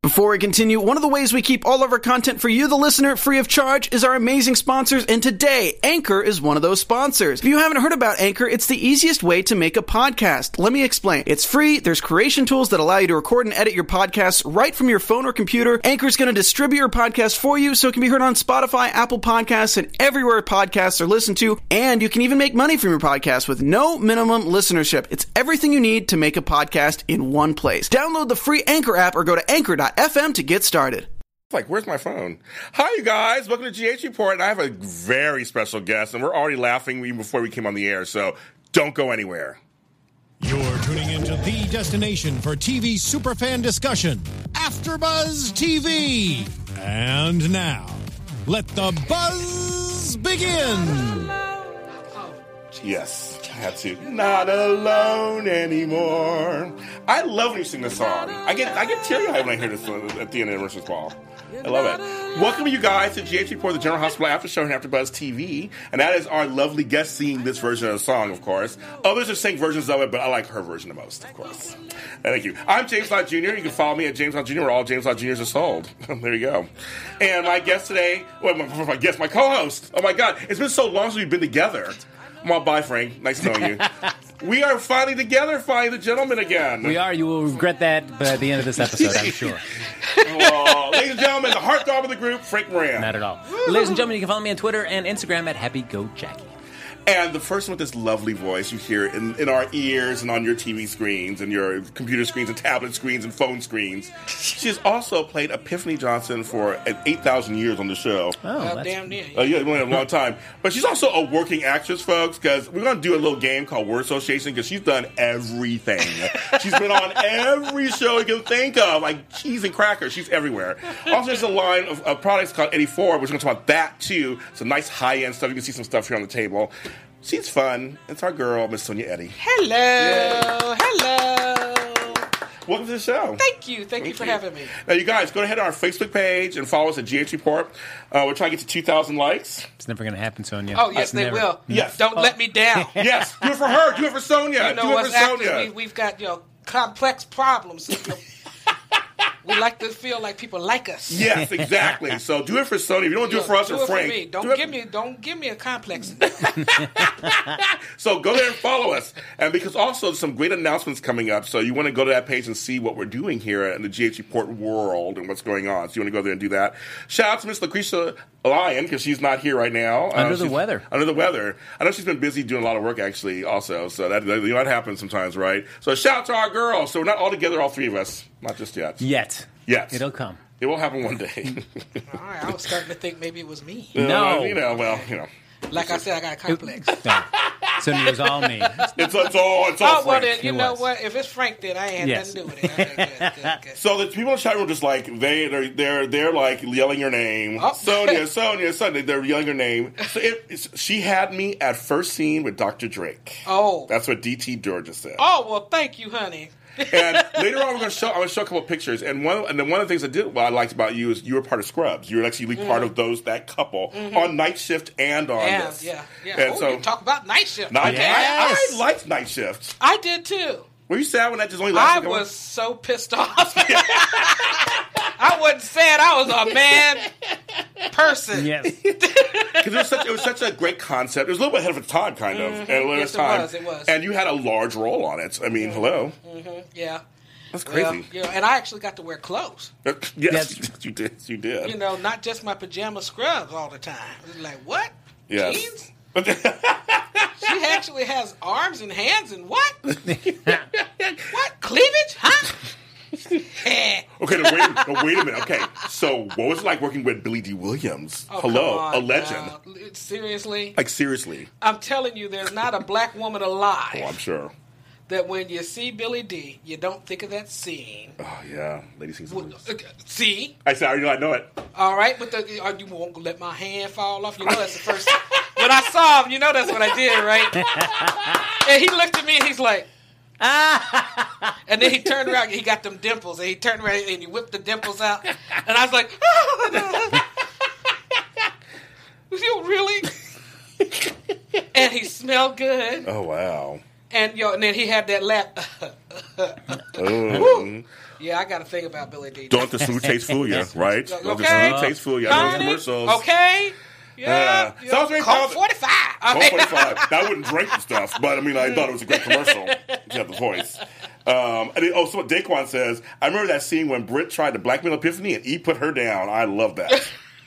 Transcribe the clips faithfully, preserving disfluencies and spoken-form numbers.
Before we continue, one of the ways we keep all of our content for you, the listener, free of charge is our amazing sponsors, and today, Anchor is one of those sponsors. If you haven't heard about Anchor, it's the easiest way to make a podcast. Let me explain. It's free, there's creation tools that allow you to record and edit your podcasts right from your phone or computer. Anchor's going to distribute your podcast for you so it can be heard on Spotify, Apple Podcasts, and everywhere podcasts are listened to, and you can even make money from your podcast with no minimum listenership. It's everything you need to make a podcast in one place. Download the free Anchor app or go to anchor dot f m to get started. Like, where's my phone? Hi, you guys. Welcome to G H Report. And I have a very special guest, and we're already laughing even before we came on the air, so don't go anywhere. You're tuning into the destination for T V superfan discussion, AfterBuzz T V. And now, let the buzz begin. Yes, I had to. Not alone anymore. I love when you sing this song. I get I get teary-eyed when I hear this at the end of Mercer's Ball. I love it. Welcome you guys to G H Report, the General Hospital After Show and AfterBuzz T V, and that is our lovely guest singing this version of the song, of course. Others are singing versions of it, but I like her version the most, of course. Thank you. I'm James Lott Junior You can follow me at James Lott Junior where all James Lott Juniors are sold. There you go. And my guest today, well, my, my guest, my co-host. Oh my God, it's been so long since we've been together. Well, bye, Frank. Nice knowing you. We are finally together, finally the gentlemen again. We are. You will regret that by the end of this episode, I'm sure. Oh, ladies and gentlemen, the heartthrob of the group, Frank Moran. Not at all. Woo! Ladies and gentlemen, you can follow me on Twitter and Instagram at HappyGoJackie. And the person with this lovely voice you hear in, in our ears and on your T V screens and your computer screens and tablet screens and phone screens. She has also played Epiphany Johnson for eight thousand years on the show. Oh, well, that's... damn near. Uh, yeah, only a long time. But she's also a working actress, folks, because we're going to do a little game called Word Association because she's done everything. She's been on every show you can think of, like cheese and crackers. She's everywhere. Also, there's a line of, of products called eighty-four, which we're going to talk about that, too. Some nice high-end stuff. You can see some stuff here on the table. She's fun. It's our girl, Miss Sonia Eddy. Hello. Yeah. Hello. Welcome to the show. Thank you. Thank, Thank you for you. having me. Now, you guys, go ahead to our Facebook page and follow us at G H Report. Uh, we're trying to get to two thousand likes. It's never going to happen, Sonia. Oh, yes, It's they never. will. Yes. Don't uh, let me down. Yes. Do it for her. Do it for Sonia. You know, Do it us for actors, Sonia. we, we've got, you know, complex problems. You know. We like to feel like people like us. Yes, exactly. So do it for Sonia. If you don't do you it for us do or it Frank. For me. Don't do give me don't give me a complex. So go there and follow us. And because also there's some great announcements coming up, so you want to go to that page and see what we're doing here in the G H Report world and what's going on. So you want to go there and do that. Shout out to Miss Lucretia Lyon, because she's not here right now. Under uh, the weather. Under the weather. I know she's been busy doing a lot of work, actually, also. So that, you know, that happens sometimes, right? So shout out to our girl. So we're not all together, all three of us. Not just yet. Yet. Yet. It'll come. It will happen one day. All right, I was starting to think maybe it was me. No. Uh, you know, well, you know. Like I said, I got a complex. No. Sonia, it was all me. It's, it's all, it's all Oh, well, Frank. then, you It know was. what? If it's Frank, then I ain't Yes. nothing to do with it. Okay, good, good, good. So the people in the chat room just like they they're they're, they're like yelling your name, Oh. Sonia, Sonia, Sonia. They're yelling your name. So it, it's, she had me at first scene with Doctor Drake. Oh. That's what D T Georgia said. Oh, well, thank you, honey. And later on, we're going to show. I'm going to show a couple of pictures. And one, and then one of the things I did, what I liked about you is you were part of Scrubs. You were actually mm-hmm. part of those that couple mm-hmm. on Night Shift and on And, this. yeah, yeah. And oh, so you talk about Night Shift. Night, Yes. I, I liked Night Shift. I did too. Were you sad when that just only I lasted? a was so pissed off. I wasn't sad. I was a man person. Yes. Because it was such it was such a great concept. It was a little bit ahead of its time, kind of. Mm-hmm. And it Yes, it time. was, it was. And you had a large role on it. I mean, Mm-hmm. hello. Mm-hmm. Yeah. That's crazy. Well, you know, and I actually got to wear clothes. yes, Yes. you did. You did. You know, not just my pajama scrubs all the time. It was like, what? Yes. Jeans? She actually has arms and hands and what? What? Cleavage? Huh? Okay, no, wait, no, wait a minute. Okay, so what was it like working with Billy D. Williams? Oh, Hello, come on, a legend. now. Seriously? Like, seriously. I'm telling you, there's not a black woman alive Oh, I'm sure. that when you see Billy D, you don't think of that scene. Oh, yeah. Lady Sings the Well, Blues. uh, See? I said, I know, I know it. All right, but the, uh, you won't let my hand fall off. You know that's the first. When I saw him, you know that's what I did, right? And he looked at me and he's like, and then he turned around and he got them dimples and he turned around and he whipped the dimples out. And I was like, oh, no. You really? And he smelled good. Oh, wow. And yo, and then he had that laugh. Oh. Yeah, I got to think about Billy Dee. Don't the smooth taste fool you, right? Don't the Okay. smooth taste fool you. I know Honey, commercials. Okay. Yeah. Uh, yeah. so I was very Colt proud of- forty-five. Colt forty-five. I wouldn't drink the stuff, but I mean, I thought it was a great commercial. You have the voice. Um, and then, oh, so what Daquan says, I remember that scene when Britt tried to blackmail Epiphany and E put her down. I love that.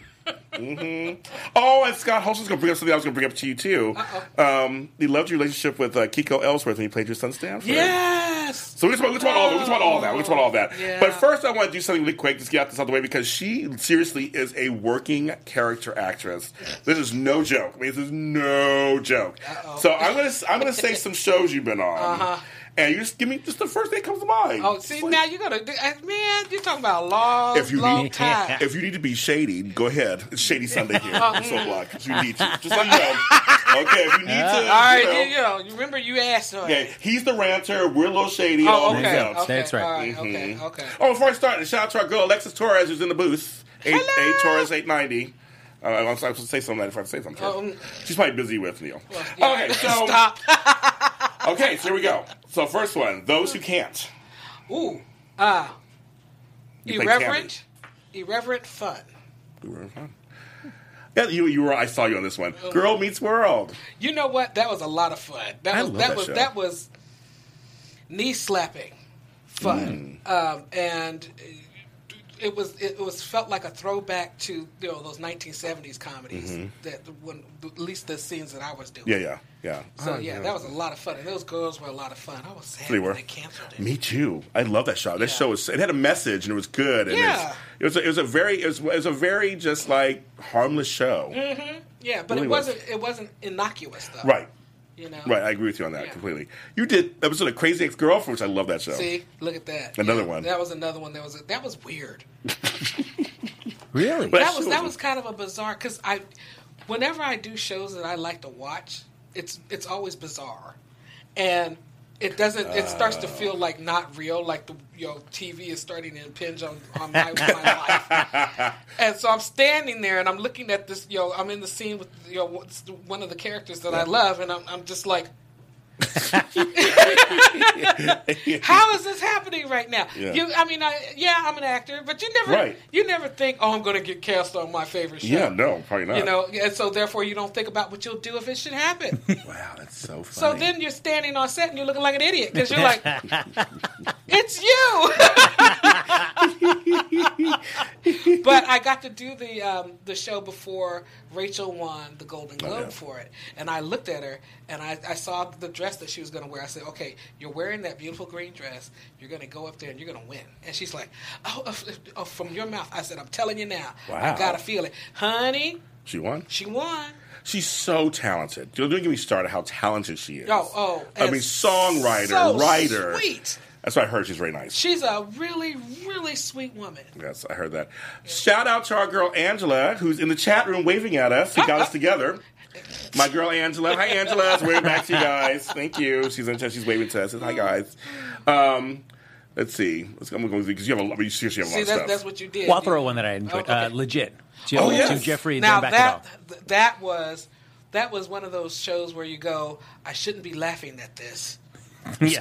Mm-hmm. Oh, and Scott Holston's going to bring up something I was going to bring up to you, too. Um, he loved your relationship with uh, Kiko Ellsworth when he played your son Stanford. Yes. So we're going to talk about all that. We're going to talk about all that. We're going to talk about all that. Yeah. But first, I want to do something really quick. Just get out this out of the way because she seriously is a working character actress. This is no joke. I mean, this is no joke. Uh-oh. So I'm going to I'm going to say some shows you've been on. Uh-huh. And you just give me just the first thing that comes to mind. Oh, see, like, now you're going to... Man, you're talking about a long, if you long need, time. If you need to be shady, go ahead. It's Shady Sunday here. Oh, so block. If you need to. Just let me know. Okay, if you need to. All right, you know. you know, you remember you asked her. Okay, he's the ranter. We're a little shady. Oh, okay. All okay. That's right. All right. Mm-hmm. Okay, okay. Oh, before I start, shout out to our girl Alexis Torres who's in the booth. eight, eight Torres eight ninety. Uh, I'm supposed to say something if I have to say something. Um, She's probably busy with Neil. Well, yeah. Okay, so Stop. okay, so here we go. So first one, those who can't. Ooh, uh, You play irreverent, irreverent fun. Irreverent fun. Yeah, you you were. I saw you on this one. Girl Meets World. You know what? That was a lot of fun. That I was love that, that was show. that was knee slapping fun, mm. um, and it was it was felt like a throwback to you know those nineteen seventies comedies mm-hmm. that when at least the scenes that I was doing. Yeah, yeah, yeah. So oh, yeah, yeah, that was a lot of fun, and those girls were a lot of fun. I was sad they when were. they canceled it. Me too. I love that show. That Yeah. show was. It had a message and it was good. And Yeah. it was. It was a, it was a very. It was, it was a very just like harmless show. Mm-hmm. Yeah, but Really it was. wasn't. It wasn't innocuous though. Right. You know. Right. I agree with you on that Yeah. completely. You did episode of Crazy Ex-Girlfriend, which I love that show. See, look at that. Another Yeah, one. That was another one. That was that was weird. Really? But That show was that was kind of a bizarre because I, whenever I do shows that I like to watch, it's it's always bizarre, and it doesn't. It starts to feel like not real, like the you know T V is starting to impinge on on my, my life. And so I'm standing there and I'm looking at this. You know, I'm in the scene with you know one of the characters that I love, and I'm I'm just like. How is this happening right now? Yeah. You, I mean, I, yeah, I'm an actor, but you never, Right. you never think, oh, I'm going to get cast on my favorite show. Yeah. No. Probably not. You know, and so therefore you don't think about what you'll do if it should happen. Wow. That's so funny. So then you're standing on set and you're looking like an idiot because you're like, it's you. But I got to do the um, the show before Rachel won the Golden Globe Oh, yeah. for it, and I looked at her and I, I saw the dress that she was going to wear. I said, "Okay, you're wearing that beautiful green dress. You're going to go up there and you're going to win." And she's like, "Oh, uh, uh, from your mouth." I said, "I'm telling you now. Wow. I got a feeling, honey." She won. She won. She's so talented. Don't get me started how talented she is. Oh, oh. I mean, and songwriter, so writer. Sweet. That's why I heard she's very nice. She's a really, really sweet woman. Yes, I heard that. Shout out to our girl Angela, who's in the chat room waving at us, who got us together. My girl Angela. Hi, Angela. It's waving back to you guys. Thank you. She's in chat. She's waving to us. Says, hi, guys. Um, let's see. Let's go because you have a lot. You seriously have a lot See, of that's, stuff. that's what you did. Well, I'll throw one that I enjoyed. Oh, okay. uh, legit. Jim, Oh, yes. Jim Jeffrey and Now Dan that Backett. th- that was that was one of those shows where you go, I shouldn't be laughing at this, Yeah.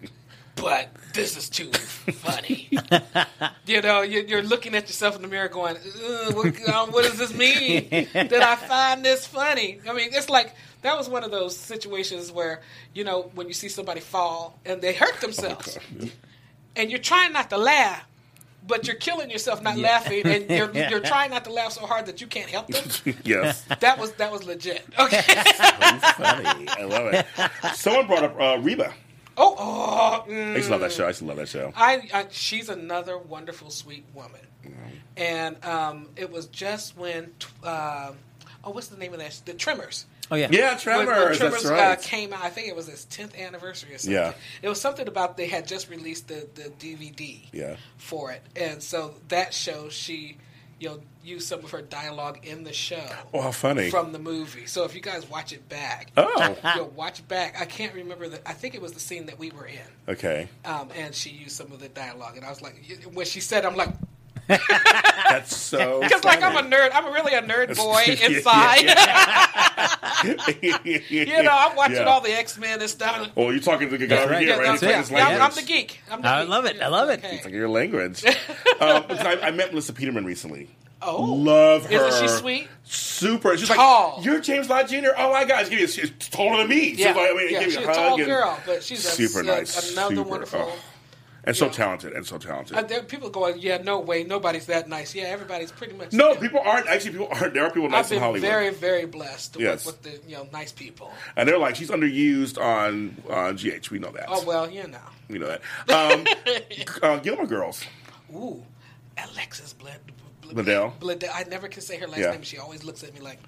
but this is too funny. You know, you're, you're looking at yourself in the mirror, going, Ugh, what, uh, what does this mean? Did I find this funny? I mean, it's like that was one of those situations where you know when you see somebody fall and they hurt themselves, and you're trying not to laugh. But you're killing yourself not Yeah. laughing, and you're you're trying not to laugh so hard that you can't help them. Yes. That was that was legit. Okay. So funny. I love it. Someone brought up uh, Reba. oh, oh mm. I used to love that show. I used to love that show. I, I she's another wonderful, sweet woman, and um, it was just when uh, oh, what's the name of that? The Tremors. Oh, yeah. Yeah, When, Tremors. when Tremors That's right. uh, came out, I think it was its tenth anniversary or something. Yeah. It was something about they had just released the, the D V D Yeah. for it, and so that show she, you know, used some of her dialogue in the show. Oh, how funny. From the movie. So if you guys watch it back, Oh. you know, watch back. I can't remember the. I think it was the scene that we were in, Okay. um, and she used some of the dialogue, and I was like, when she said, I'm like, That's so. Because like I'm a nerd, I'm really a nerd boy inside. Yeah, yeah, yeah. You know, I'm watching Yeah. all the X-Men and stuff. Oh, you're talking to the guy That's over right. here, Yeah, right? that's He's it. talking his Yeah, I'm, language. I'm the geek. I'm the I geek. love it. I love it. Okay. It's like your language. um, because I, I met Melissa Peterman recently. Oh, Love her. Isn't she sweet? Super. She's Tall. like, you're James Lott Junior Oh my God, she's, she's taller than me. Yeah, she's like, I mean, yeah give she's me a a tall hug and girl, but she's a, super a, nice. another super, wonderful. oh. And so Yeah. talented, and so talented. Uh, there are people going, yeah, no way, nobody's that nice. Yeah, everybody's pretty much. no, yeah. people aren't. Actually, people aren't. There are people nice I've in been Hollywood. very, very blessed to Yes. work with the you know nice people. And they're like, she's underused on uh, G H. We know that. Oh well, you know. We know that. Um, uh, Gilmore Girls. Ooh, Alexis Bled. Bledel. Bledel. I never can say her last Yeah. name. She always looks at me like.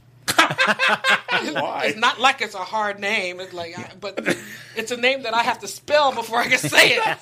Why? It's not like it's a hard name. It's like, I, but it's a name that I have to spell before I can say it.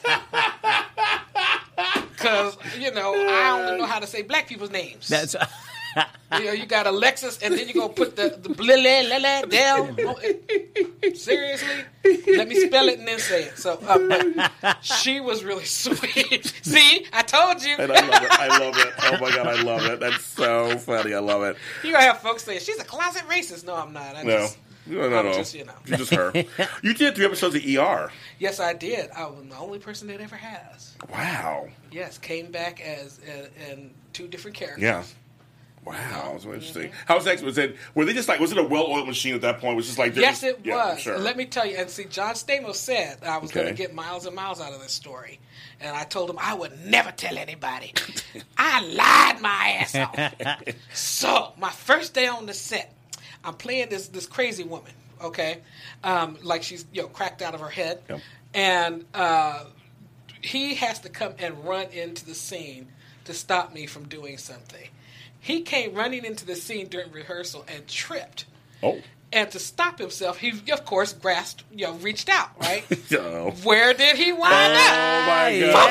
Because you know, I only know how to say black people's names. That's You know, you got Alexis, and then you gonna put the the blah, blah, blah, blah, Del. Seriously, let me spell it and then say it. So, um, she was really sweet. See, I told you. And I love it. I love it. Oh my God, I love it. That's so funny. I love it. You gonna have folks say she's a closet racist. No, I'm not. I No. just, No, no, I'm no. just, you know. You're just her. You did three episodes of E R. Yes, I did. I was the only person that ever has. Wow. Yes, came back as uh, in two different characters. Yeah. Wow, so interesting. How was that? Was it? Were they just like? Was it a well-oiled machine at that point? Was it just like? they're Yes, just- it yeah, was. Sure. Let me tell you. And see, John Stamos said I was going Okay. to get miles and miles out of this story, and I told him I would never tell anybody. I lied my ass off. So my first day on the set, I'm playing this this crazy woman. Okay, um, like she's you know cracked out of her head, Yep. and uh, he has to come and run into the scene to stop me from doing something. He came running into the scene during rehearsal and tripped. Oh. And to stop himself, he of course grasped, you know, reached out, right? Oh. Where did he wind Oh up? my God.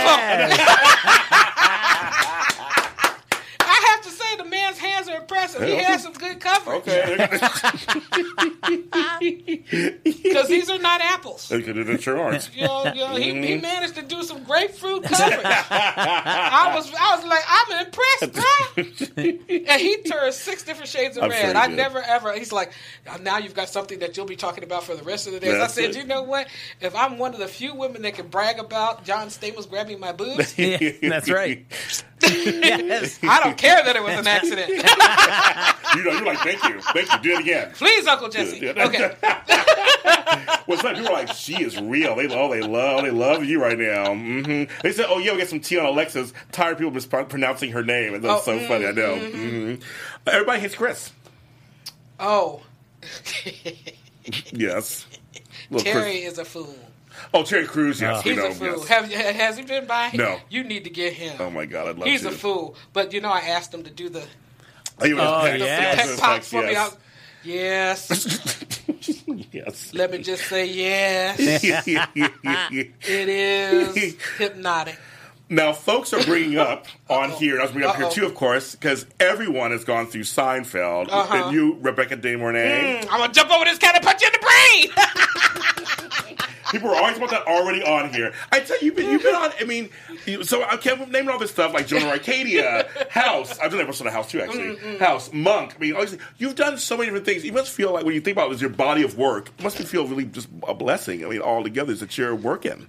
I have to say, the man's hands are impressive. He has some good coverage. Okay. Because these are not apples. Okay, they sure aren't. You know, you know, he, Mm-hmm. he managed to do some grapefruit coverage. I was, I was like, I'm impressed, bro. And he turned six different shades of I'm red. sure he I did. never ever. He's like, now you've got something that you'll be talking about for the rest of the days. I That's said, it. you know what? If I'm one of the few women that can brag about John Stamos grabbing my boobs, yeah, that's right. Yes. I don't care that it was an accident. You know, you're like, thank you, thank you. Do it again. Please, Uncle Jesse. Yeah. Okay. What's funny? People are like, she is real. They love, they love, they love you right now. hmm They said, oh yeah, we got some tea on Alexis. Tired of people just pronouncing her name, and that's Oh, so funny. I know. hmm Everybody hates Chris. Oh. Yes. Little Terry Chris. is a fool. Oh, Terry Crews. Yes, we He's know. a fool. Yes. Have you, has he been by? No. You need to get him. Oh my God, I'd love He's to. a fool. But you know, I asked him to do the, Oh, you Oh, peck, the yes. peck yes, pop for me. I yes. was- Yes. Yes. Let me just say yes. It is hypnotic. Now, folks are bringing up on Uh-oh. here, and I was bringing up Uh-oh. here too, of course, because everyone has gone through Seinfeld. Uh-huh. And you, Rebecca De Mornay. I'm going to jump over this cat and punch you in the brain. People are always about that already on here. I tell you, you've been, you've been on, I mean, you, so I kept naming all this stuff like Jonah Arcadia, House. I've done episode of House too, actually. House, Monk. I mean, obviously, you've done so many different things. You must feel like, when you think about it as your body of work, it must feel really just a blessing. I mean, all together is that you're working.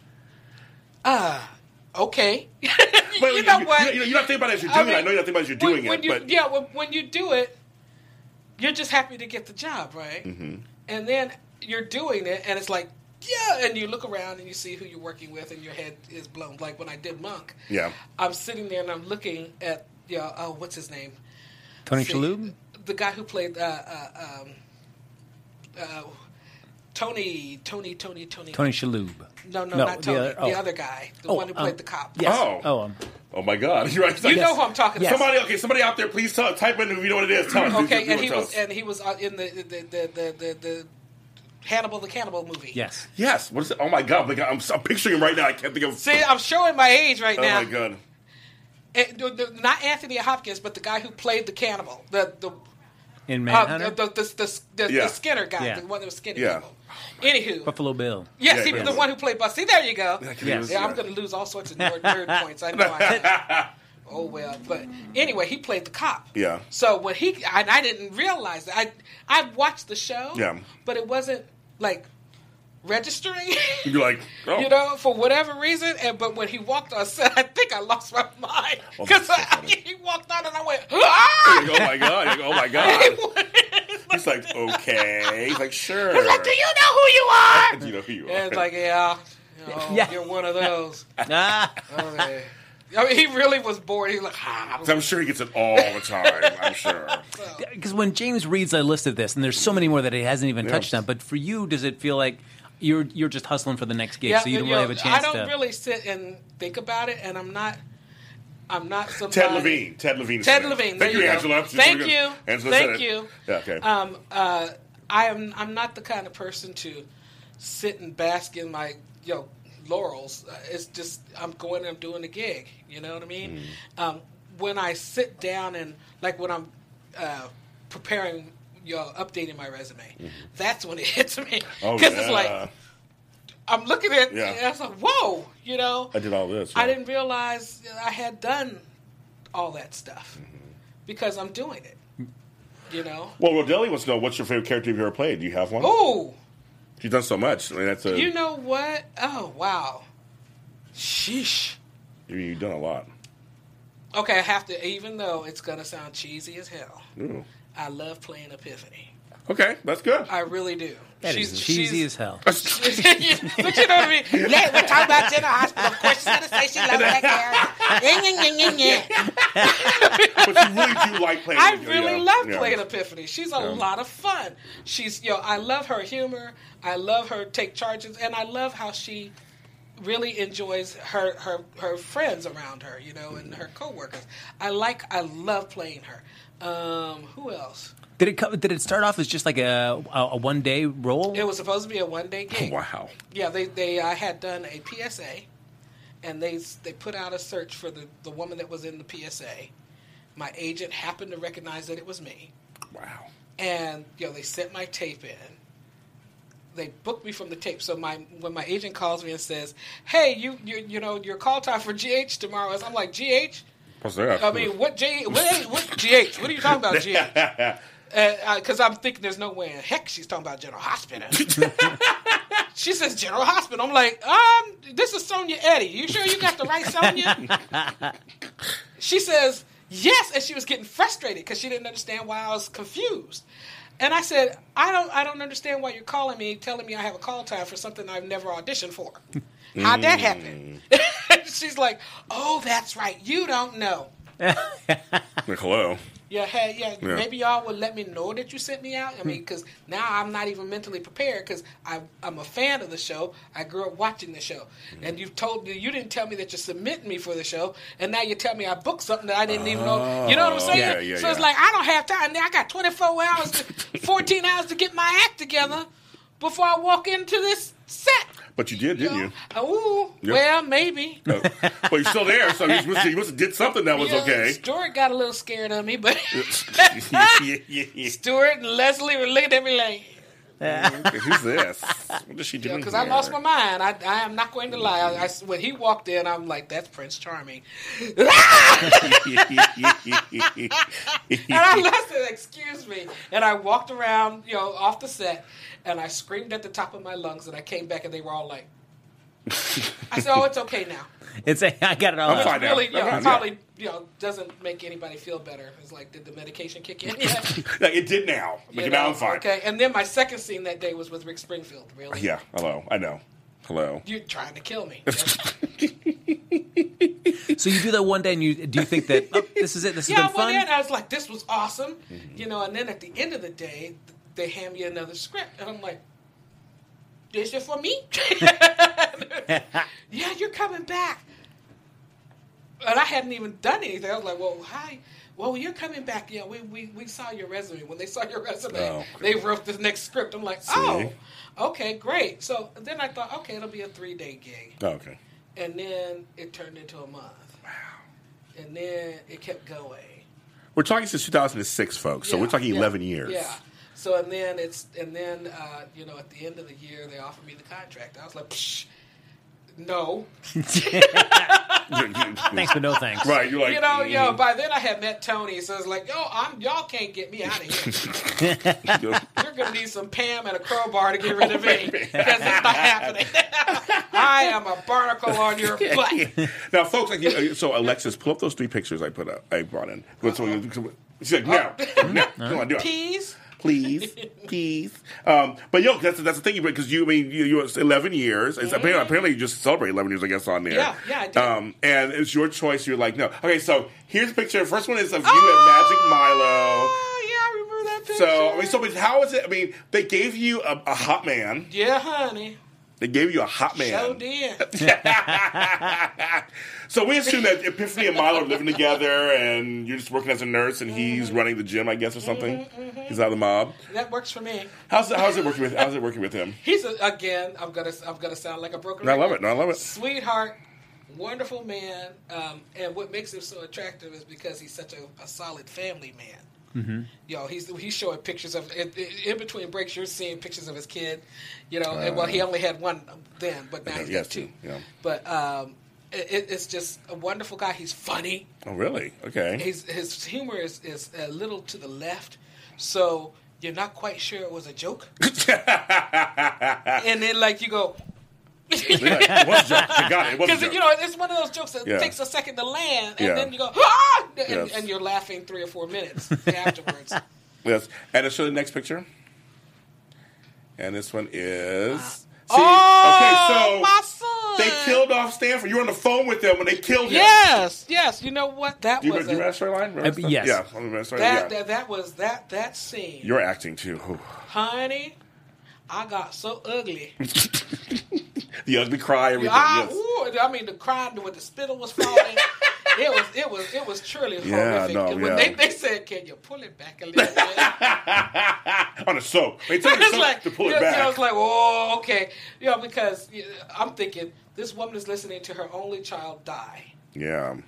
Okay. But you know what? You, you're not thinking about it as you're I doing it. I mean, know you're not thinking about it as you're doing when, when it, you, but yeah, when, when you do it, you're just happy to get the job, right? Mm-hmm. And then you're doing it, and it's like, yeah, and you look around and you see who you're working with, and your head is blown. Like when I did Monk, yeah. I'm sitting there and I'm looking at, you know, oh, what's his name? Tony See, Shalhoub? the guy who played uh, uh, um, uh, Tony, Tony, Tony, Tony. Tony Shalhoub. No, no, No, not the Tony. other- The oh. other guy, the Oh, one who played um, the cop. Yes. Oh. Oh, um, Oh my God! You're right. You Yes. know who I'm talking Yes. about. Somebody, okay, somebody out there, please tell, type in if you know what it is. Tell us. Okay, You and he tell was us. and he was uh, in the the, the, the, the, the Hannibal the Cannibal movie. yes. Yes. What is it? Oh my God! Like, I'm, I'm picturing him right now. I can't think of. See, I'm showing my age right Oh now. my God! And the- the- not Anthony Hopkins, but the guy who played the cannibal, the the In uh, Manhunter? the, the, the, the, Yeah. the Skinner guy, Yeah. the one that was skinny. Yeah. people. Anywho, Buffalo Bill. yes, Yeah, he was yeah. the one who played Buffy. See, there you go. I can Yes. use- Yeah, I'm going to lose all sorts of nerd, nerd points. I know I am. oh well. But anyway, he played the cop. Yeah. So when he, and I didn't realize that. I I watched the show. Yeah. But it wasn't like registering. You're like, oh. You know, for whatever reason. And but when he walked on set, I think I lost my mind Oh, because that's so funny. he walked on and I went, ah! You're like, oh my god! You're like, oh my god! He's like, okay. He's like, sure. He's like, do you know who you are? Do you know who you are? And it's like, yeah, you know, Yeah. you're one of those. Ah. Okay. I mean, he really was bored. He was like, ah. I'm sure he gets it all the time. I'm sure. Because when James reads a list of this, and there's so many more that he hasn't even Yeah. touched on, but for you, does it feel like you're you're just hustling for the next gig, Yeah, so you don't you really know, have a chance I don't to... really sit and think about it, and I'm not. I'm not somebody. Ted Levine. Ted Levine. Ted Smith. Levine. Thank there you, go. Angela. Thank Super you. good. Angela said Thank it. you. Yeah, okay. Um, uh, I am. I'm not the kind of person to sit and bask in my, you know, laurels. Uh, It's just I'm going and I'm doing a gig. You know what I mean? Mm. Um, when I sit down and like when I'm uh, preparing, you know, updating my resume, that's when it hits me Oh, because yeah. it's like I'm looking at. Yeah. And I was like, whoa, you know. I did all this. I yeah. didn't realize that I had done all that stuff because I'm doing it. You know. Well, Rodelli wants to know what's your favorite character you've ever played. Do you have one? Oh, She's done so much. I mean, that's a. you know what? Oh, wow. Sheesh. you- You've done a lot. Okay, I have to. Even though it's gonna sound cheesy as hell, Ooh. I love playing Epiphany. Okay, that's good. I really do. That is cheesy as hell. But you know what I mean? Yeah, we're talking about General Hospital. Of course, she's gonna say she loves that character. But you really do like playing. I yeah, really yeah. love Yeah. playing Epiphany. She's a Yeah. lot of fun. She's, you know, I love her humor. I love her take charges, and I love how she really enjoys her her her friends around her, you know, and her coworkers. I like, I love playing her. Um, who else? Did it come, did it start off as just like a a, a one day role? It was supposed to be a one day gig. Wow. Yeah, they they I had done a P S A, and they they put out a search for the the woman that was in the P S A. My agent happened to recognize that it was me. Wow. And you know, they sent my tape in. They booked me from the tape. So my when my agent calls me and says, "Hey, you you you know your call time for G H tomorrow is," I'm like, "G H? What's that? I mean, what G what, what G H? What are you talking about, G H?" Because uh, I'm thinking there's no way in heck she's talking about General Hospital. She says General Hospital. I'm like, um, this is Sonia Eddy. You sure you got the right Sonia? She says yes, and she was getting frustrated because she didn't understand why I was confused. And I said, I don't, I don't understand why you're calling me, telling me I have a call time for something I've never auditioned for. How'd that happen? She's like, oh, that's right. You don't know. Like, hello. Yeah, hey, yeah, Yeah. maybe y'all would let me know that you sent me out. I mean, because now I'm not even mentally prepared because I'm a fan of the show. I grew up watching the show. And you've told me, you didn't tell me that you're submitting me for the show. And now you tell me I booked something that I didn't even know. You know what I'm saying? Yeah, yeah, so it's yeah. like, I don't have time. Now I got twenty-four hours, to, fourteen hours to get my act together before I walk into this set. But you did, didn't you? Oh, Yep. well, maybe. Oh. Well, you're still there, so you must, you must have did something that was Yeah, okay. Stuart got a little scared of me, but yeah, yeah, yeah. Stuart and Leslie were looking at me like, Okay, who's this? What is she doing? because I here? lost my mind. I, I am not going to lie. I, I- when he walked in, I'm like, that's Prince Charming. And I left it, excuse me. And I walked around, you know, off the set, and I screamed at the top of my lungs, and I came back, and they were all like, I said, oh, it's okay now. It's a, I got it all I'm out. fine now. Really, you know, I'm fine, probably, you know, doesn't make anybody feel better. It's like, did the medication kick in yet? Like, it did now. You Like, now know? I'm fine. Okay, and then my second scene that day was with Rick Springfield. Really? Yeah, hello. I know. Hello. You're trying to kill me. So you do that one day, and you do you think that oh, this is it? This has Yeah, I been went fun. in. I was like, "This was awesome," you know. And then at the end of the day, they hand me another script, and I'm like, "This is for me." Yeah, you're coming back. And I hadn't even done anything. I was like, "Well, hi." Well, you're coming back. Yeah, we, we, we saw your resume. When they saw your resume, Oh. they wrote the next script. I'm like, oh, okay, great. So then I thought, okay, it'll be a three day gig. Oh, okay. And then it turned into a month. Wow. And then it kept going. We're talking since two thousand six, folks, so Yeah, we're talking yeah, eleven years. Yeah. So and then it's and then uh, you know, at the end of the year they offered me the contract. I was like, psh, no. Thanks, but no thanks. Right, you're like, you know, mm. yo. By then, I had met Tony, so it's like, yo, I'm y'all can't get me out of here. You're gonna need some Pam and a crowbar to get rid of me because it's not happening. I am a barnacle on your butt. Now, folks, like, so Alexis, pull up those three pictures I put up. I brought in. She's like, no, no, come on, do it. Peas. Please, please. Um, but yo, that's that's the thing, because you, I mean, you, you eleven years. It's, mm-hmm. apparently, apparently, you just celebrate eleven years, I guess, on there. Yeah, yeah, I did. Um, and it's your choice. You're like, no. Okay, so here's a picture. The first one is of you oh, and Magic Milo. Oh, yeah, I remember that picture. So, I mean, so but how is it? I mean, they gave you a, a hot man. Yeah, honey. They gave you a hot man. Sure did. So we assume that Epiphany and Milo are living together, and you're just working as a nurse, and he's mm-hmm. running the gym, I guess, or something. Mm-hmm, mm-hmm. He's out of the mob. That works for me. How's it, how's it working with How's it working with him? He's a, again. I'm gonna I'm gonna sound like a broken No, I record. love it. No, I love it. Sweetheart, wonderful man, um, and what makes him so attractive is because he's such a, a solid family man. Mm-hmm. Yo, he's he's showing pictures of in, in between breaks. You're seeing pictures of his kid. You know, uh, and, well, he only had one then, but now he's got two. Yeah. But um, it, it's just a wonderful guy. He's funny. Oh, really? Okay. He's, his humor is, is a little to the left, so you're not quite sure it was a joke. And then, like, you go. Yeah, it was a joke. You got it. It was a joke. You know, it's one of those jokes that yeah. takes a second to land, and yeah. then you go, ah! And, yes. and you're laughing three or four minutes afterwards. Yes. And let's show the next picture. And this one is. Uh, See, oh, okay, so my son. They killed off Stanford. You were on the phone with them when they killed him. Yes, yes. You know what? That do you, was. Do you remember that storyline? Uh, yes. Yeah. That, that, yeah. that that was that that scene. You're acting too. Honey, I got so ugly. The ugly cry, everything. I, yes. ooh, I mean, the cry when the spittle was falling. It was, it was, it was truly yeah, horrific. No, when yeah. they, they said, "Can you pull it back a little bit?" On a soap, they took the soap like, to pull you it know, back. I was like, "Oh, okay," you know, because you know, I'm thinking this woman is listening to her only child die. Yeah.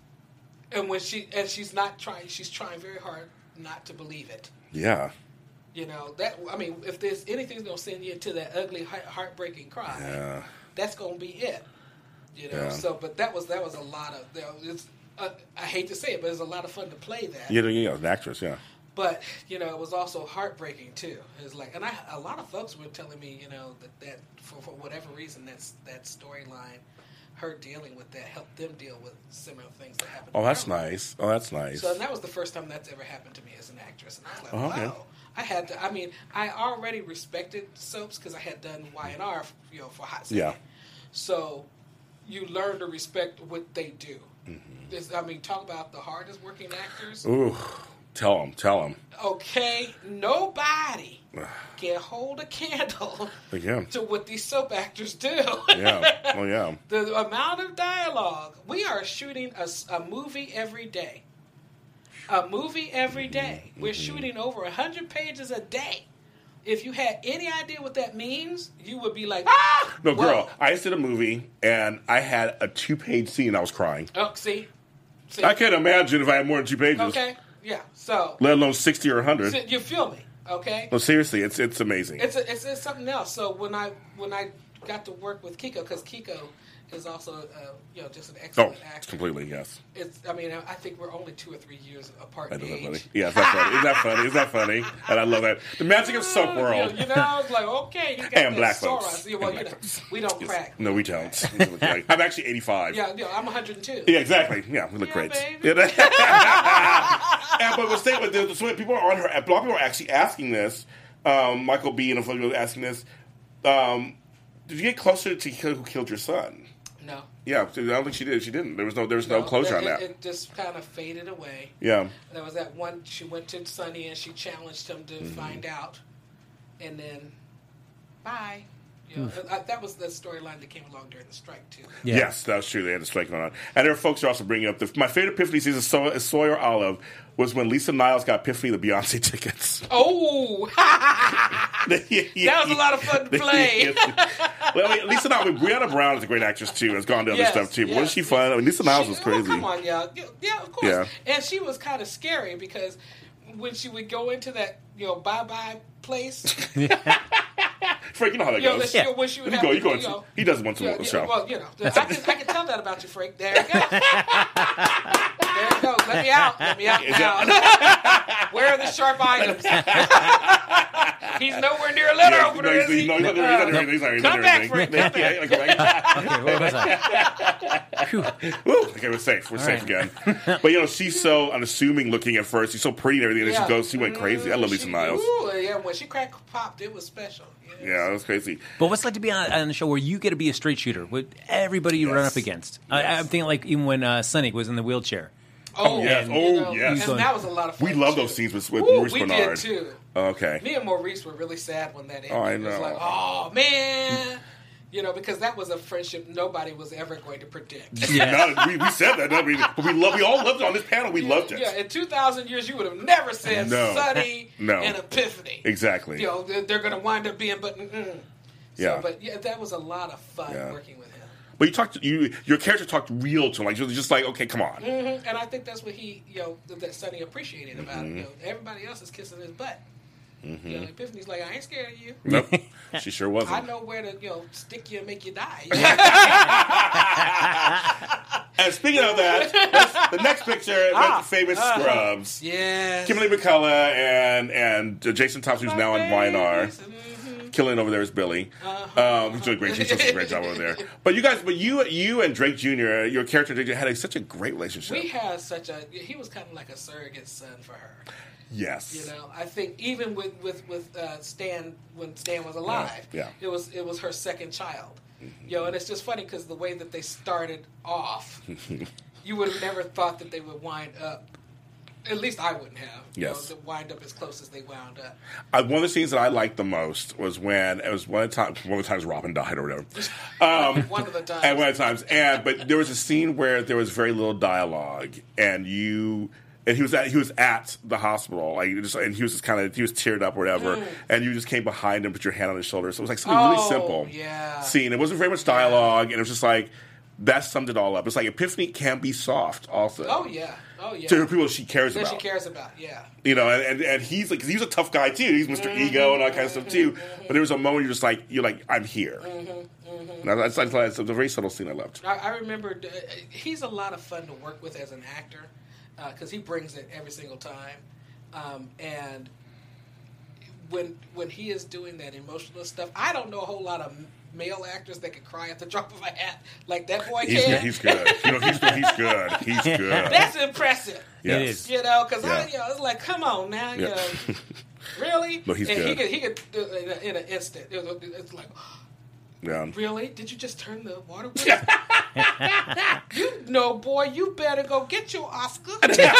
And when she and she's not trying, she's trying very hard not to believe it. Yeah. You know that. I mean, if there's anything's gonna send you into that ugly, heartbreaking cry, yeah. that's gonna be it. You know. Yeah. So, but that was that was a lot of. You know, it's, uh, I hate to say it, but it's a lot of fun to play that. Yeah, yeah, an actress, yeah. But you know, it was also heartbreaking too. It's like, and I, a lot of folks were telling me, you know, that, that for, for whatever reason, that's that storyline, her dealing with that, helped them deal with similar things that happened. Oh, to that's her. nice. Oh, that's nice. So and that was the first time that's ever happened to me as an actress, and I was like, oh, okay. wow. I had to. I mean, I already respected soaps because I had done Y and R, you know, for hot second. Yeah. So you learn to respect what they do. Mm-hmm. This, I mean, talk about the hardest working actors. Ooh, tell them, tell them. Okay, nobody can hold a candle yeah. to what these soap actors do. Yeah, oh yeah. The amount of dialogue. We are shooting a, a movie every day. A movie every day. We're mm-hmm. shooting over one hundred pages a day. If you had any idea what that means, you would be like, ah! No, Whoa. girl, I just did a movie, and I had a two-page scene, and I was crying. Oh, see? see? I can't imagine if I had more than two pages. Okay, yeah, so. Let alone sixty or one hundred. So you feel me, okay? No, seriously, it's it's amazing. It's, a, it's it's something else. So when I when I got to work with Kiko, because Kiko is also, uh, you know, just an excellent oh, actor. completely, yes. It's. I mean, I think we're only two or three years apart in Isn't that age. funny? Yeah, is that funny? Isn't that funny? Isn't that funny? And I love that. The magic of soap world. You, you know, it's like, okay, you got and that black Sora. folks. Yeah, well, and you black know, folks. we don't Yes. crack. No, we don't. I'm actually eighty-five. Yeah, yeah, I'm one hundred two. Yeah, exactly. Yeah, we look Yeah, great. baby. Yeah. And, but what's saying, but so people are on her. A lot of people are actually asking this. Um, Michael B. and a few people are asking this. Um, did you get closer to who killed your son? No. Yeah, I don't think she did. She didn't. There was no. There was no, no closure it, on that. It, it just kind of faded away. Yeah. There was that one. She went to Sonny and she challenged him to mm-hmm. find out, and then, bye. You know, I, that was the storyline that came along during the strike too. Yeah. Yes, that was true. They had the strike going on, and there are folks who are also bringing up the. My favorite Epiphany season, so, Soy or Olive, was when Lisa Niles got Epiphany the Beyonce tickets. Oh, that was a lot of fun to play. Well, I mean, Lisa Niles, I mean, Brianna Brown is a great actress too. Has gone to other yes, stuff too. But yes, wasn't she yes. fun? I mean, Lisa Niles she, was crazy. Oh, come on, yeah, yeah, of course. Yeah. And she was kind of scary because when she would go into that, you know, bye bye place. Frank, you know how that You know, goes. yeah. wish you would You have go, you people, go. you know, He does once yeah, a yeah, show. Well, you know, I can, I can tell that about you, Frank. There you go. There you go. Let me out. Let me out now. Where are the sharp items? He's nowhere near a letter Yeah, opener, no, is he's, he? no, he's not doing Uh, anything. He's not doing Come back, anything. Frank. Come Yeah, back. like, Okay, where was I? Phew. Woo, okay, we're safe. We're All safe right. again. But you know, she's so unassuming looking at first. She's so pretty and everything. And Yeah. she goes, she went crazy. I love Lisa She- Niles. Ooh, yeah, when she cracked popped, it was special. Yes. Yeah, that was crazy. But what's it like to be on, on a show where you get to be a straight shooter with everybody you run Yes. up against? I, I'm thinking like even when uh, Sonny was in the wheelchair. Oh, yes. you Oh, know, yes. And that was a lot of fun. We love too. those scenes with, with Ooh, Maurice we Bernard. did too. Okay. Me and Maurice were really sad when that ended. Oh, I It was know. like, oh man, you know, because that was a friendship nobody was ever going to predict. No, we, we said that, no, we, but we love. We all loved it on this panel. We loved it. Yeah, in two thousand years, you would have never said No. Sonny No. and Epiphany. Exactly. You know, they're, they're going to wind up being, but mm-mm. So, Yeah. But yeah, that was a lot of fun Yeah. working with him. But you talked. You your character talked real to him. Like you were just like, okay, come on. Mm-hmm. And I think that's what he, you know, that Sonny appreciated about Mm-hmm. him. You know, everybody else is kissing his butt. Mm-hmm. You know, Epiphany's like, I ain't scared of you. Nope. She sure wasn't. I know where to, you know, stick you and make you die. And speaking of that, that's the next picture, Ah, the famous uh-huh. Scrubs. Yes. Kimberly McCullough and and uh, Jason Thompson, who's now on Y N R. Mm-hmm. Killing over there is Billy. Um, he's doing great. He's doing a great job over there. But you guys, but you, you and Drake Junior, your character Drake Junior had a, such a great relationship. We had such a, he was kind of like a surrogate son for her. Yes. You know, I think even with with with uh, Stan, when Stan was alive, Yeah, yeah. it was it was her second child. You know, and it's just funny because the way that they started off, you would have never thought that they would wind up. At least I wouldn't have. You Yes. know, to wind up as close as they wound up. I, one of the scenes that I liked the most was when it was one of the times one of the times Robin died or whatever. Um, One of the times. and one of the times, and but there was a scene where there was very little dialogue, and you. And he was at he was at the hospital, like just, and he was just kind of he was teared up or whatever, Mm. and you just came behind him, put your hand on his shoulder. So it was like something really Oh, simple yeah. scene. It wasn't very much dialogue, and it was just like that summed it all up. It's like Epiphany can be soft, also. Oh yeah. Oh yeah. To the people she cares that about. she cares about. Yeah. You know, and, and, and he's like, cause he's a tough guy too. He's Mister Mm-hmm. Ego and all that kind of stuff too. But there was a moment you're just like, you're like, I'm here. Mm-hmm. And that's, that's, that's a very subtle scene I loved. I, I remember uh, he's a lot of fun to work with as an actor because uh, he brings it every single time. Um, and when when he is doing that emotional stuff, I don't know a whole lot of male actors that can cry at the drop of a hat like that boy He's, can. he's good. You know, he's, he's good. He's good. That's impressive. Yes. It is. You know, because Yeah. I, you know, it's like, come on now, you Yeah. know, really? No, he's and good. he could, he could, do it in, a, in an instant. It was, it's like, Yeah. really? Did you just turn the water? You know, boy, you better go get your Oscar.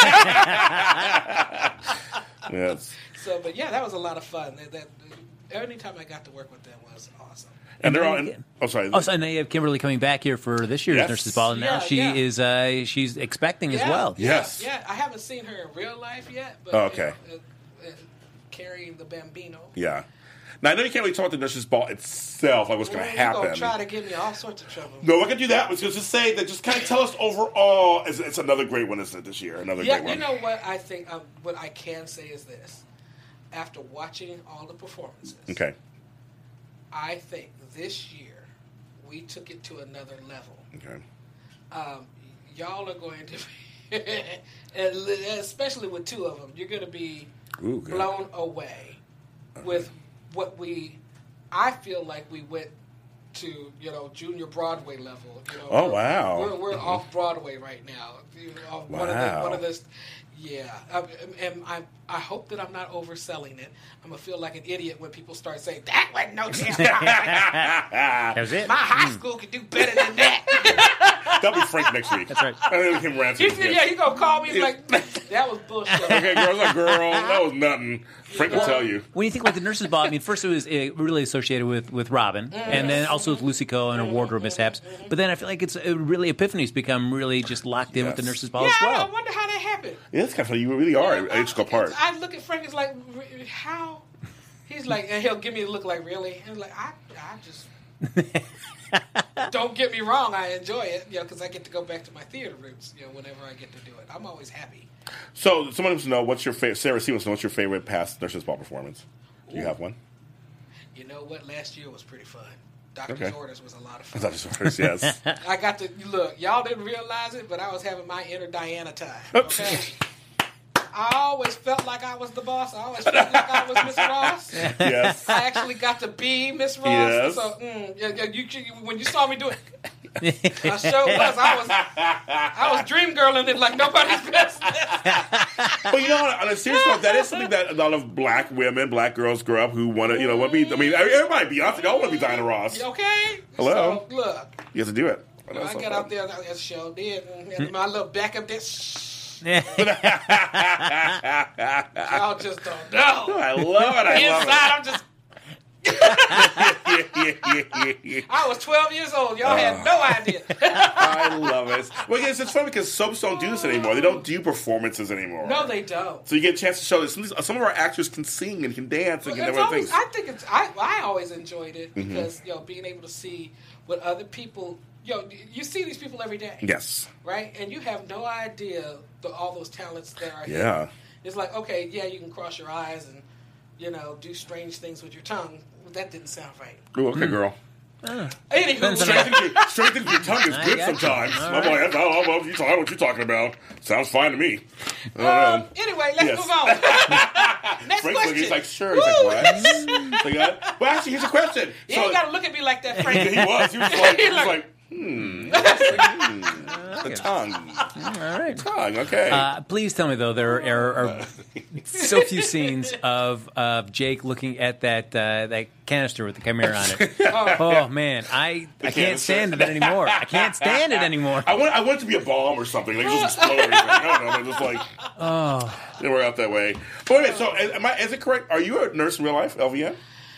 Yes. So, but yeah, that was a lot of fun. That, that every time I got to work with them was awesome. And they're all. In, oh, sorry. Oh, so now you have Kimberly coming back here for this year's Yes. Nurses Ball, and now Yeah, she yeah. is uh, she's expecting as Yeah, well. Yeah, Yes. Yeah, I haven't seen her in real life yet. But, Oh, okay. You know, uh, uh, carrying the Bambino. Yeah. Now I know you can't really talk about the Nurses Ball itself, like what's going to You're happen. gonna try to give me all sorts of trouble. No, we're gonna do that. Let's just say that. Just kind of tell us overall. It's, it's another great one, isn't it? This year, another Yeah, great you one. know what I think. Um, what I can say is this: after watching all the performances, Okay. I think this year we took it to another level. Okay. Um, y'all are going to, be, and li- especially with two of them, you're going to be Ooh, good. blown away with what we. I feel like we went to, you know, junior Broadway level. You know, Oh, we're, wow. We're, we're Mhm. off Broadway right now. You know, off One of the, Wow. one of the, yeah. Um, and I, I hope that I'm not overselling it. I'm gonna feel like an idiot when people start saying that wasn't no damn That was it. My high school could do better than that. That'll be Frank next week. That's right. And then him ranting. He said, yeah, he gonna call me. He's like, that was bullshit. Okay, girl, like, girl, that was nothing. Frank will tell you. When you think like the Nurses Ball, I mean, first it was uh, really associated with, with Robin, and then also with Lucy Coe and her wardrobe mishaps. But then I feel like it's uh, really Epiphany's become really just locked in with the Yes. Nurses Ball Yeah, as I, I well. wonder how that happened. Yeah, it's kind of funny. You really are an I- integral part. I look at Frank, it's like, re- how? He's like, and he'll give me a look like, really? And like, I, I just, don't get me wrong, I enjoy it, you know, because I get to go back to my theater roots, you know, whenever I get to do it. I'm always happy. So, someone wants to know what's your favorite. Sarah C wants to know what's your favorite past Nurses Ball performance. Do you have one? You know what? Last year was pretty fun. Doctor's Okay. Orders was a lot of fun. Doctor's Orders, yes. I got to look. Y'all didn't realize it, but I was having my inner Diana time. Okay. I always felt like I was the boss. I always felt like I was Miss Ross. Yes. I actually got to be Miss Ross. Yes. So mm, yeah, yeah, you, you, when you saw me do it, I sure was. I was, I was dream girling it like nobody's business. But you know, on a serious note, that is something that a lot of black women, black girls grow up who want to, you know, want to be. I mean, everybody, Beyonce, don't want to be Diana Ross. Okay. Hello. So look, You have to do it. I, I got out there. I show did. And my little backup there. Y'all just don't know. I love it. I love Inside, I'm just. it. I was twelve years old. Y'all had no idea. I love it. Well, yes, it's funny because soaps don't do this anymore. They don't do performances anymore. No, they don't. So you get a chance to show this. Some, some of our actors can sing and can dance and can do It's other always, things. I think it's. I, I always enjoyed it Mm-hmm. because you know being able to see what other people. You know, you see these people every day. Yes. Right, and you have no idea the, all those talents that are. Yeah. Here. It's like okay, yeah, you can cross your eyes and you know do strange things with your tongue. That didn't sound right. Ooh, okay, girl. Anywho, Strengthening your, strengthening your tongue is I good got you. sometimes. All I'm right. like, I don't know what you're talking, I don't know what you're talking about. Sounds fine to me. I don't um, know. anyway, let's Yes. move on. Next Frank's question. looking, he's like, sure. He's like, what? Like, uh, well, actually, here's a question. You So- ain't got to look at me like that, he Frank. was. He was like, he was Like- like hmm. hmm. The tongue. All right. Tongue, okay. Uh, please tell me though there are, are so few scenes of of Jake looking at that uh, that canister with the Chimera on it. Oh man, I I can't stand it anymore. I can't stand it anymore. I want, I want it to be a bomb or something. Like, just explode or anything. I don't know. I'm just like, oh. They were out that way. But wait, so am I, is it correct? Are you a nurse in real life, L V N?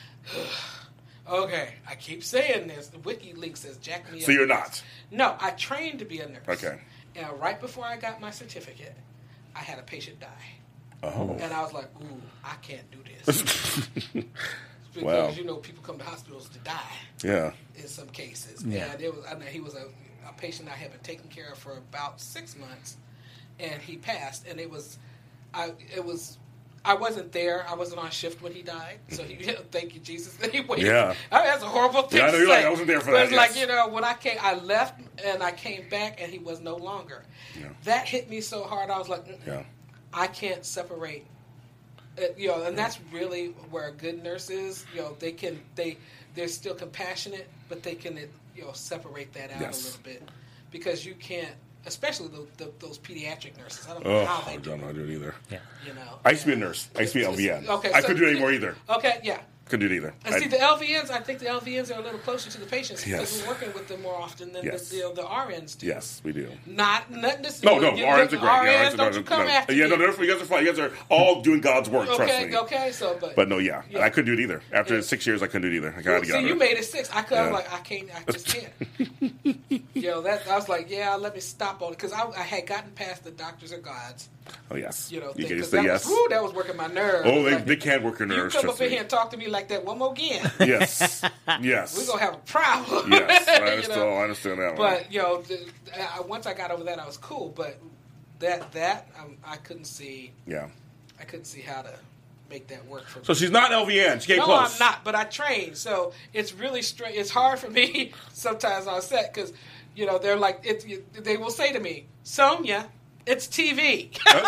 Okay, I keep saying this. The WikiLeaks says jack me up. So you're not? No, I trained to be a nurse. Okay. And right before I got my certificate, I had a patient die. Oh. And I was like, ooh, I can't do this. Because, Wow. you know, people come to hospitals to die Yeah. in some cases. Yeah. And it was, I know he was a, a patient I had been taking care of for about six months, and he passed. And it was, I, it was, I wasn't there. I wasn't on shift when he died. So he, thank you, Jesus. He waited. Yeah. I mean, that's a horrible thing Yeah, I know to you're say. like, I wasn't there for but that, It's like, yes. you know, when I came, I left and I came back and he was no longer. Yeah. That hit me so hard. I was like, mm-mm, Yeah. I can't separate. Uh, you know, and that's really where a good nurse is. You know, they can they they're still compassionate, but they can you know separate that out Yes. a little bit because you can't, especially the, the, those pediatric nurses. I don't know Oh, how I they do don't know how it. to do it either. Yeah. You know, I used to be a nurse. I used to be L V N. Okay, I so- couldn't do it anymore either. Okay, yeah. Couldn't do it either. And I- see, the L V Ns, I think the L V Ns are a little closer to the patients because Yes. we're working with them more often than Yes. the, the, the R Ns do. yes, we do. Not nothing to see. No, no, you, R Ns are great. R Ns, Yeah, R Ns are- don't you come no. after Yeah, me. no, no, you guys are fine. You guys are all doing God's work, trust Okay, me. okay, so, but... But no, yeah. Yeah. And I couldn't do it either. After Yeah. six years, I couldn't do it either. I got to See, get you it. made it six. I could. I'm Yeah. like, I can't. I just can't. you know that. I was like, yeah, let me stop on it because I, I had gotten past the doctors or gods. Oh, yes. You know, you thing, can 'cause say that yes. Was, woo, that was working my nerves. Oh, they, Like, they can work your you nerves, come trust up in me. here and talk to me like that one more again. Yes. Yes. We're gonna have a problem. Yes, I You understand, know? I understand that one. But you know, the, I, once I got over that, I was cool. But that that um, I couldn't see. Yeah. I couldn't see how to make that work for me. So she's not an L V N. She came No, close. I'm not, but I train, so it's really strange. It's hard for me sometimes on set because, you know, they're like, it, you, they will say to me, Sonia, it's T V.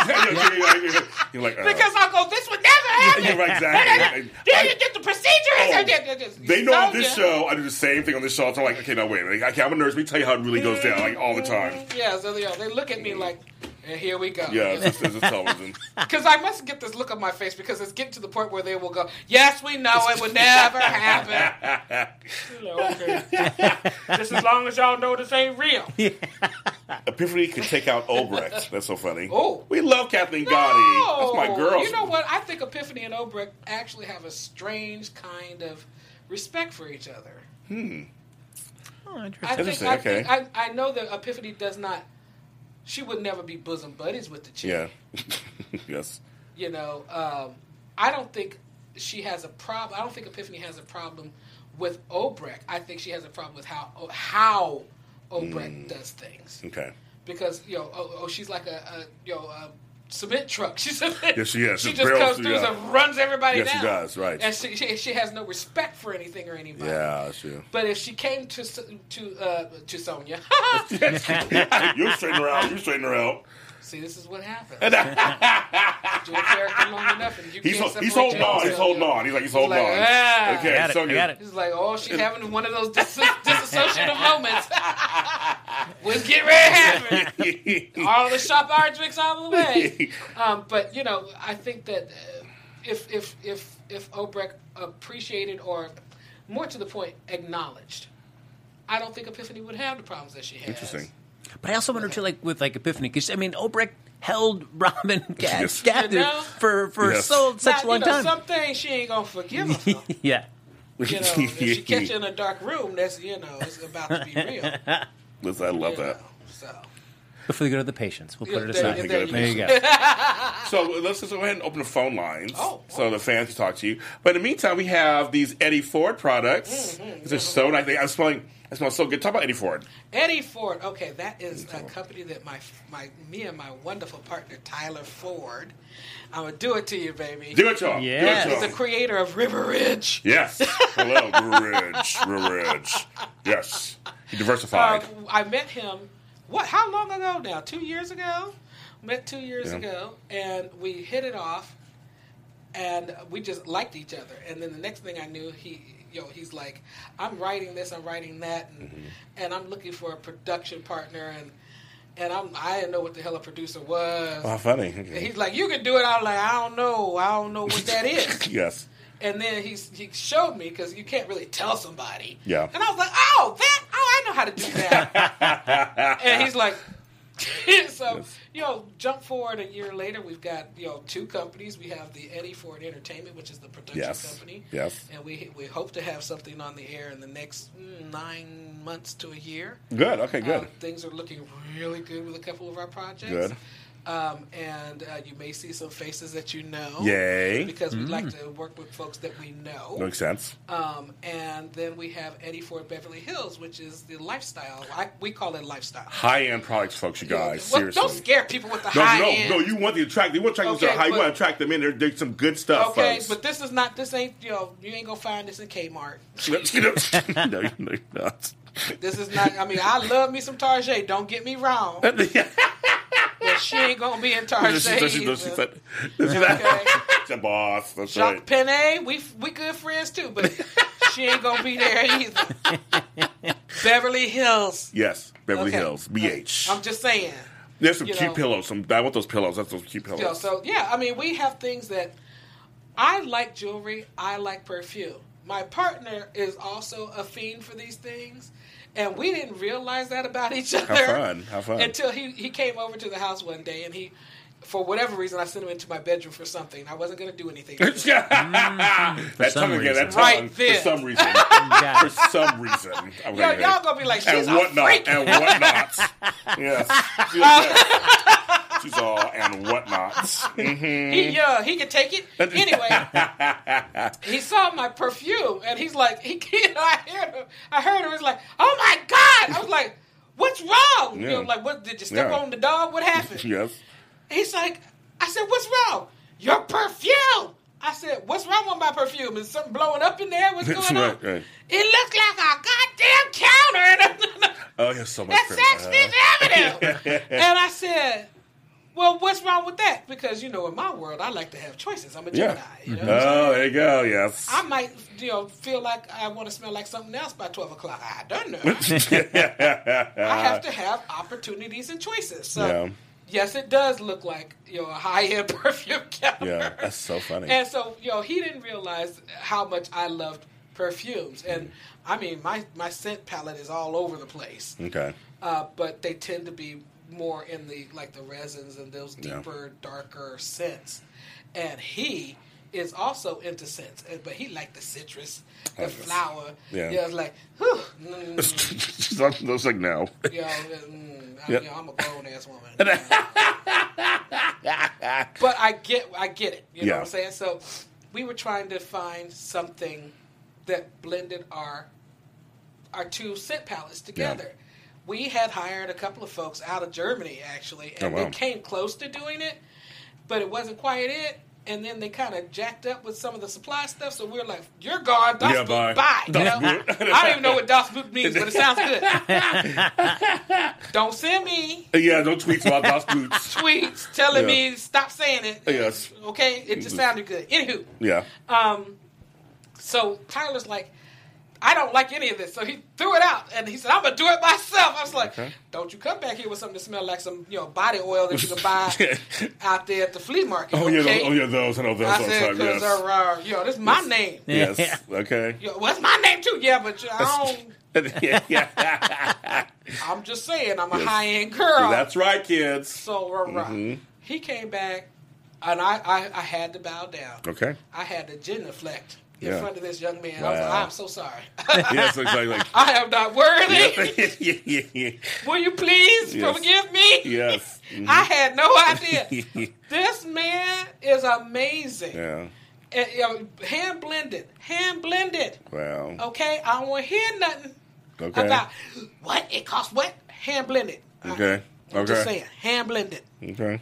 You're like, uh, Because I'll go, this would never happen. You're right, exactly. Did I- you get the procedure? Oh, they know on this show, I do the same thing on this show. So I'm like, okay, no, wait a minute. Okay, I'm a nurse. Let me tell you how it really goes down, like, all the time. Yeah, so you know, they look at me like, and here we go. Yeah, it's, it's, it's television. Because I must get this look on my face because it's getting to the point where they will go, yes, we know it would never happen. You know, okay. Just as long as y'all know this ain't real. Epiphany can take out Obrecht. That's so funny. Oh. We love Kathleen Gotti. That's my girl. You know what? I think Epiphany and Obrecht actually have a strange kind of respect for each other. Hmm. Oh, I interesting. think, Interesting, I, okay. think I, I know that Epiphany does not. She would never be bosom buddies with the chick. Yeah. Yes. You know, um, I don't think she has a problem. I don't think Epiphany has a problem with Obrecht. I think she has a problem with how how Obrecht Mm. does things. Okay. Because you know, oh, oh she's like a, a you know a cement truck. She's a, yes, she is. She Just just barrels comes through, through yeah. and runs everybody Yes, down. she does, right. And she, she she has no respect for anything or anybody. Yeah, that's true. But if she came to to uh, to Sonya, You straighten her out. You straighten her out. see, this is what happens. Do a character long enough, and you He's, can't ho- he's separate holding on. He's yourself. holding on. He's like, he's holding like, on. ah. Okay, I got it, so I good. got it. He's like, oh, she's having one of those dis- disassociative moments. We'll get ready to happen. All the shop hour drinks all the way. Um, but, you know, I think that uh, if if if if Obrecht appreciated, or more to the point, acknowledged, I don't think Epiphany would have the problems that she has. Interesting. But I also wonder too, like with like Epiphany, because I mean, Obrecht held Robin ca- Yes. captive You know? for for Yes. so such Now, a long you know, time. Some things she ain't gonna forgive us. though. Yeah. You know, if she catch you in a dark room, that's, you know, it's about to be real. Listen, I love You that. know, so. Before we go to the patients, we'll Yeah, put it there- aside. there There you you go. go. So let's just go ahead and open the phone lines Oh, so the fans can talk to you. But in the meantime, we have these Eddie Ford products. Mm-hmm. These are so nice. I'm smelling. I smell so good. Talk about Eddie Ford. Eddie Ford, okay, that is a company that my my me and my wonderful partner Tyler Ford, I'm gonna do it to you, baby. Do it, y'all. Yes. Do it, He's the y'all. creator of River Ridge. Yes. Hello, Ridge. Ridge. Yes. He diversified. Um, I met him. What? How long ago now? Two years ago. Met two years Yeah. ago, and we hit it off, and we just liked each other. And then the next thing I knew, he, yo, he's like, "I'm writing this, I'm writing that, and, Mm-hmm. and I'm looking for a production partner." And and I'm I didn't know what the hell a producer was. Oh, funny. And Okay. he's like, "You can do it." I was like, "I don't know. I don't know what that is." Yes. And then he's, he showed me, because you can't really tell somebody. Yeah. And I was like, oh, that, oh, I know how to do that. And he's like, so, Yes. you know, jump forward a year later, we've got, you know, two companies. We have the Eddie Ford Entertainment, which is the production Yes. company. Yes. And we we hope to have something on the air in the next mm, nine months to a year. Good. Okay, good. Um, things are looking really good with a couple of our projects. Good. Um, and uh, you may see some faces that you know. Yay. Because we like to work with folks that we know. Makes sense. Um, and then we have Eddie Ford Beverly Hills, which is the lifestyle. I, we call it lifestyle. High-end products, folks, you guys. Well, Seriously. don't scare people with the No, high no, end. no. You want to attract. You want to attract them Okay, to high. You but- want to attract them in. There, there's some good stuff, Okay, folks. but this is not. This ain't. You know, you ain't gonna find this in Kmart. no, no, you're not. This is not. I mean, I love me some Tarjay. Don't get me wrong. But she ain't gonna be in Tarjay. She said, she either. said, she said, Okay. she's a boss. That's Jacques right. Penne, we we good friends too, but she ain't gonna be there either. Beverly Hills. Yes, Beverly Okay. Hills, B H. I'm just saying. There's some you cute know. pillows. Some I want those pillows. That's those cute pillows. You know, so yeah, I mean, we have things that I like jewelry. I like perfume. My partner is also a fiend for these things, and we didn't realize that about each other. Have fun. Have fun. Until he he came over to the house one day, and he, for whatever reason, I sent him into my bedroom for something. I wasn't going to do anything. that some tongue again. That reason. tongue. Right for then. some reason. Got for it. some reason. I'm Yo, gonna y'all gonna be like, she's and a whatnot. freak. And whatnots. Yes. She's, she's all and whatnots. He yeah, he could take it. Anyway, he saw my perfume, and he's like, he, you know, I heard him. I heard him. He's like, oh my god! I was like, what's wrong? You know, Yeah. like, what did you step Yeah. on the dog? What happened? Yes. He's like, I said, what's wrong? Your perfume. I said, what's wrong with my perfume? Is something blowing up in there? What's going Right, on? right. It looks like a goddamn counter. Oh, you're so much That's better. Saks Fifth Avenue. And I said, well, what's wrong with that? Because, you know, in my world, I like to have choices. I'm a Gemini. Yeah. You know what I'm saying? Oh, there you go. Yes. I might, you know, feel like I want to smell like something else by twelve o'clock. I don't know. I have to have opportunities and choices. So, Yeah. yes, it does look like, you know, a high-end perfume counter. Yeah, that's so funny. And so, you know, he didn't realize how much I loved perfumes. And, I mean, my, my scent palette is all over the place. Okay. Uh, but they tend to be more in the, like, the resins and those Yeah. deeper, darker scents. And he is also into scents, and- but he liked the citrus, the Oh, yes. flower. Yeah. Yeah, it's like, whew, mm, She's like, looks like no. you know, mm, I, Yep. you know, I'm a grown ass woman. You know. But I get, I get it. You know Yeah. what I'm saying? So we were trying to find something that blended our our two scent palettes together. We had hired a couple of folks out of Germany, actually, and Oh, wow. they came close to doing it. but it wasn't quite it. And then they kind of jacked up with some of the supply stuff, so we were like, "You're gone, Das Yeah, Boot, bye. bye." You Das know? Boot. I don't even know what Das Boot means, but it sounds good. Don't send me Yeah, no tweets about Das Boots. tweets telling Yeah. me stop saying it. Yes. Okay, it just sounded good. Anywho, Yeah. um, so Tyler's like, I don't like any of this. So he threw it out, and he said, I'm going to do it myself. I was like, Okay. don't you come back here with something that smells like some, you know, body oil that you can buy out there at the flea market. Oh, okay? yeah, those, oh, yeah, those. I know those. I those said, yes. because, uh, you know, this is my name. Yes. Okay. You know, well, it's my name, too. Yeah, but you know, I don't, yeah, yeah. I'm just saying, I'm a Yes. high-end girl. That's right, kids. So, uh, Mhm. he came back, and I, I, I had to bow down. Okay. I had to genuflect in Yeah. front of this young man. I was like, Wow. I'm so sorry. Yes, exactly. Like, I am not worthy. yeah, yeah, yeah. Will you please Yes. forgive me? Yes. Mhm. I had no idea. This man is amazing. Yeah. And, you know, hand blended. Hand blended. Wow. Okay? I don't want to hear nothing Okay. about what? It costs what? Hand blended. Okay. I'm just Okay. saying. Hand blended. Okay.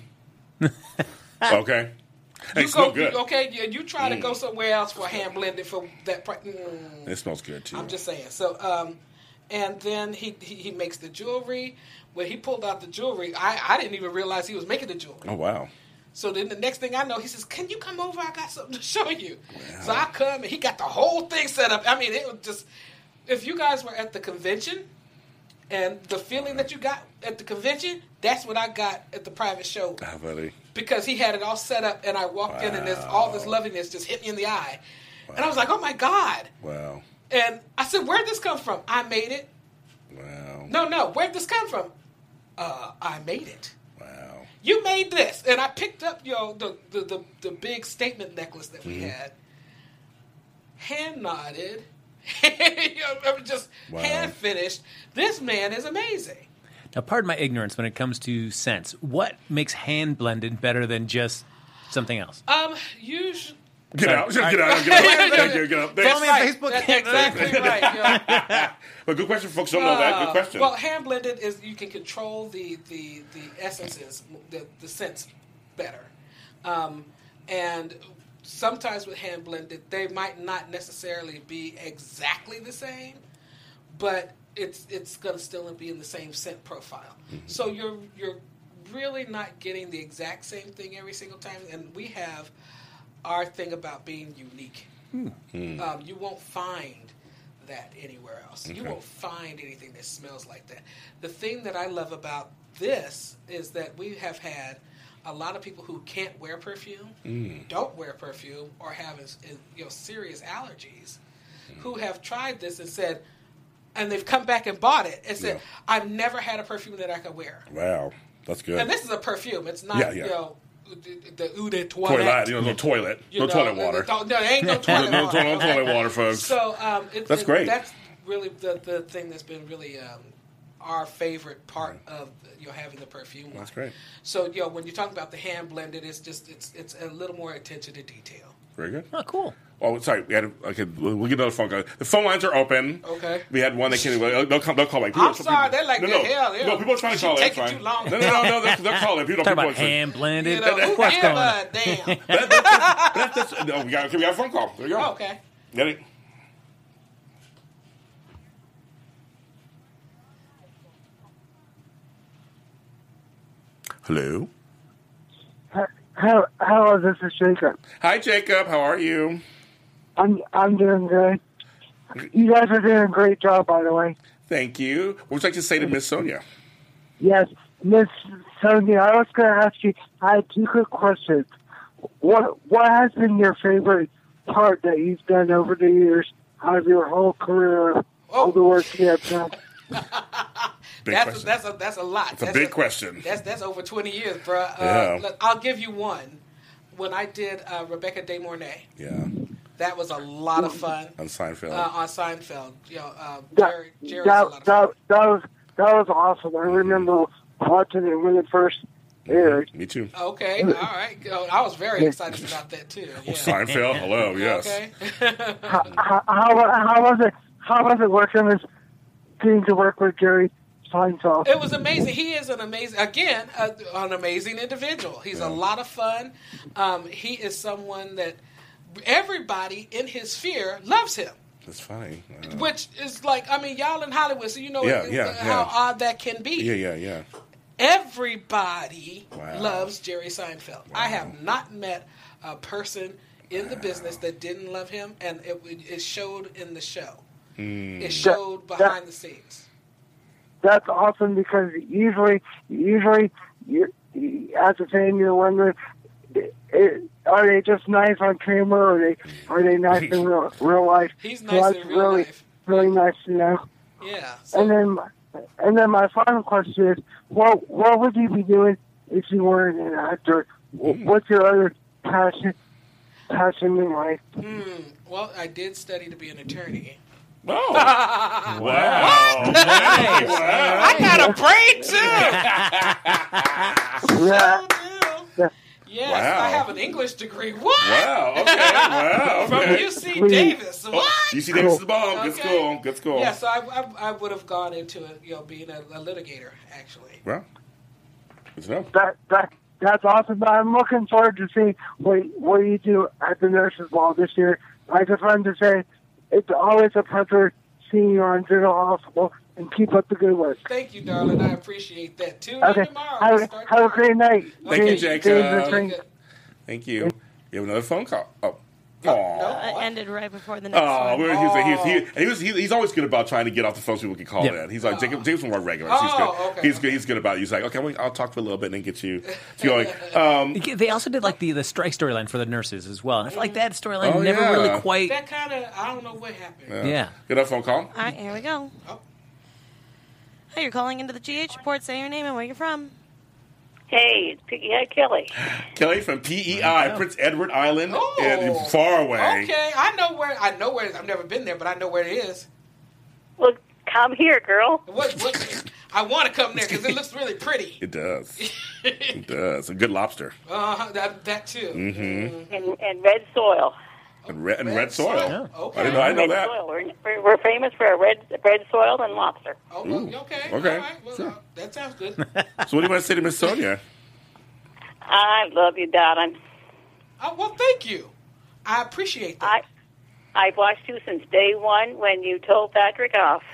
Okay. Hey, You it smells go, good. you, okay, you, you try to go somewhere else for hand blended for that price. Mm. It smells good too. I'm just saying. So, um, and then he, he he makes the jewelry. When he pulled out the jewelry, I, I didn't even realize he was making the jewelry. Oh wow. So then the next thing I know, he says, "Can you come over? I got something to show you." So I come and he got the whole thing set up. I mean, it was just, if you guys were at the convention and the feeling that you got at the convention, that's what I got at the private show. Ah, buddy. Because he had it all set up, and I walked in, and there's all this lovingness just hit me in the eye. And I was like, oh, my God. Wow. And I said, where'd this come from? I made it. Wow. No, no, where'd this come from? Uh, I made it. Wow. You made this. And I picked up, you know, the, the, the, the big statement necklace that we Mm-hmm. had. Hand nodded. you know, I mean, just Wow. hand finished. This man is amazing. Now, pardon my ignorance when it comes to scents. What makes hand blended better than just something else? Um, usually... Get Sorry. out. Get out. Get out. Thank you. Get up. Follow me on Thanks. Facebook. That's exactly right. Yeah. But good question. Folks don't know that. Good Uh, question. Well, hand blended is you can control the the, the essences, the, the scents better. Um, and sometimes with hand blended, they might not necessarily be exactly the same, but it's it's going to still be in the same scent profile. Mm-hmm. So you're you're really not getting the exact same thing every single time. And we have our thing about being unique. Hmm. Um, you won't find that anywhere else. You Okay. won't find anything that smells like that. The thing that I love about this is that we have had a lot of people who can't wear perfume, Mm. don't wear perfume, or have you know serious allergies, who have tried this and said, and they've come back and bought it and said, Yeah. I've never had a perfume that I could wear. Wow. That's good. And this is a perfume. It's not Yeah, yeah. you know the, the eau de Toilet. toilette. You know, no toilet. You No know, toilet water. No, there ain't no No, toilet no, water. no toilet water, folks. So um, it, That's it- great. That's really the, the thing that's been really um, our favorite part of you know having the perfume. line. That's great. So you know when you talk about the hand blended, it's just it's it's a little more attention to detail. Very good. Oh, cool. Oh, sorry. We had. A, okay, we'll we'll get another phone call. The phone lines are open. Okay. We had one that came. They'll come. They'll call like. I'm people- sorry, they're like, no, the no, hell, yeah. no. People are trying to She call. That's taking fine. too long. No, no, no, no. They'll, they'll call it. People, Talk people about hand blended. You know, who What's give going a on? damn? That, that, that, that's, that's, no, we got. Okay, we got a phone call. There you go. Oh, okay. Get it. Hello. How how this is Jacob. Hi, Jacob. How are you? I'm I'm doing good. You guys are doing a great job, by the way. Thank you. What would you like to say to Miss Sonia? Yes, Miss Sonia, I was going to ask you. I had two quick questions. What what has been your favorite part that you've done over the years out of your whole career, Oh. all the work you have done? Big That's question. a, that's a that's a lot. It's a That's big question. That's that's over twenty years, bro. Uh, Yeah. look, I'll give you one. When I did uh, Rebecca De Mornay, Yeah. that was a lot of fun On Seinfeld. uh, on Seinfeld. You know, uh, That, Jerry, Jerry was a that, lot of that, fun. that was that was awesome. I remember watching it when it first aired. Me too. Okay, all right. Oh, I was very excited about that too. Yeah. Seinfeld. Hello. Yes. Okay. How, how, how was it? How was it working with getting to work with Jerry Seinfeld. It was amazing. He is an amazing, again, a, an amazing individual. He's Yeah. a lot of fun. Um, he is someone that everybody in his sphere loves him. That's funny. Uh, Which is like, I mean, y'all in Hollywood, so you know Yeah, it- yeah, how yeah. odd that can be. yeah, yeah, yeah. Everybody Wow. loves Jerry Seinfeld. I have not met a person in the business that didn't love him, and it, it showed in the show. Mm. It showed That- behind the scenes. That's awesome because usually, usually, you, as a fan, you're wondering, it, are they just nice on camera, or are they are they nice in real, real life? He's So nice that's in real really, life. really nice to know. Yeah. So, And then, and then my final question is, what what would you be doing if you weren't an actor? Wh- What's your other passion passion in life? hmm, well, I did study to be an attorney. Oh. wow. Wow. I got a brain too. Yeah. So do. Yes, Wow. I have an English degree. What? Wow. Okay. Wow. From Okay. U C Sweet. Davis. Oh, What? you see, Davis is the bomb. Good Okay. school. Good school. Yeah, so I, I, I would have gone into it, you know, being a, a litigator, actually. Well, good to know. That that that's awesome. I'm looking forward to seeing what what you do at the Nurses Ball this year. I just wanted to say it's always a pleasure seeing you on General Hospital, and keep up the good work. Thank you, darling. I appreciate that. Tune Okay, in tomorrow. have, We'll start have a tomorrow. great night. Thank you, James- Jacob. James and Very Frank. good. Thank you. You have another phone call. Oh. No, Aw. Uh, ended right before the next Oh, one. well, he was, he was, he, and he was, he, he's always good about trying to get off the phone so people can call Yeah. in. He's like, Jacob, James from our regulars. Oh, he's good. okay, he's good. okay. He's good about it. He's like, okay, well, I'll talk for a little bit and then get you going. Um, They also did like the, the strike storyline for the nurses as well. And I feel like that storyline Oh, never yeah. really quite. That kind of, I don't know what happened. Yeah. Good enough phone call. All right, here we go. Oh. Hi, you're calling into the G H report. Say your name and where you're from. Hey, it's Piggy Head Kelly. Kelly from P E I, Prince Edward Island, Oh. and far away. Okay, I know where. I know where. I've never been there, but I know where it is. Well, come here, girl. What? What? I want to come there because it looks really pretty. It does. It does. A good lobster. Uh, that that too. Mm-hmm. And, and red soil. And red, and red, Red soil. soil. I Okay. didn't know, I didn't know red that. Soil. We're, we're, we're famous for our red red soil and lobster. Oh, well, Ooh. okay. Okay. All right. Well, Sure. uh, that sounds good. So what do you want to say to Miss Sonia? I love you, darling. Oh, well, thank you. I appreciate that. I I've watched you since day one when you told Patrick off,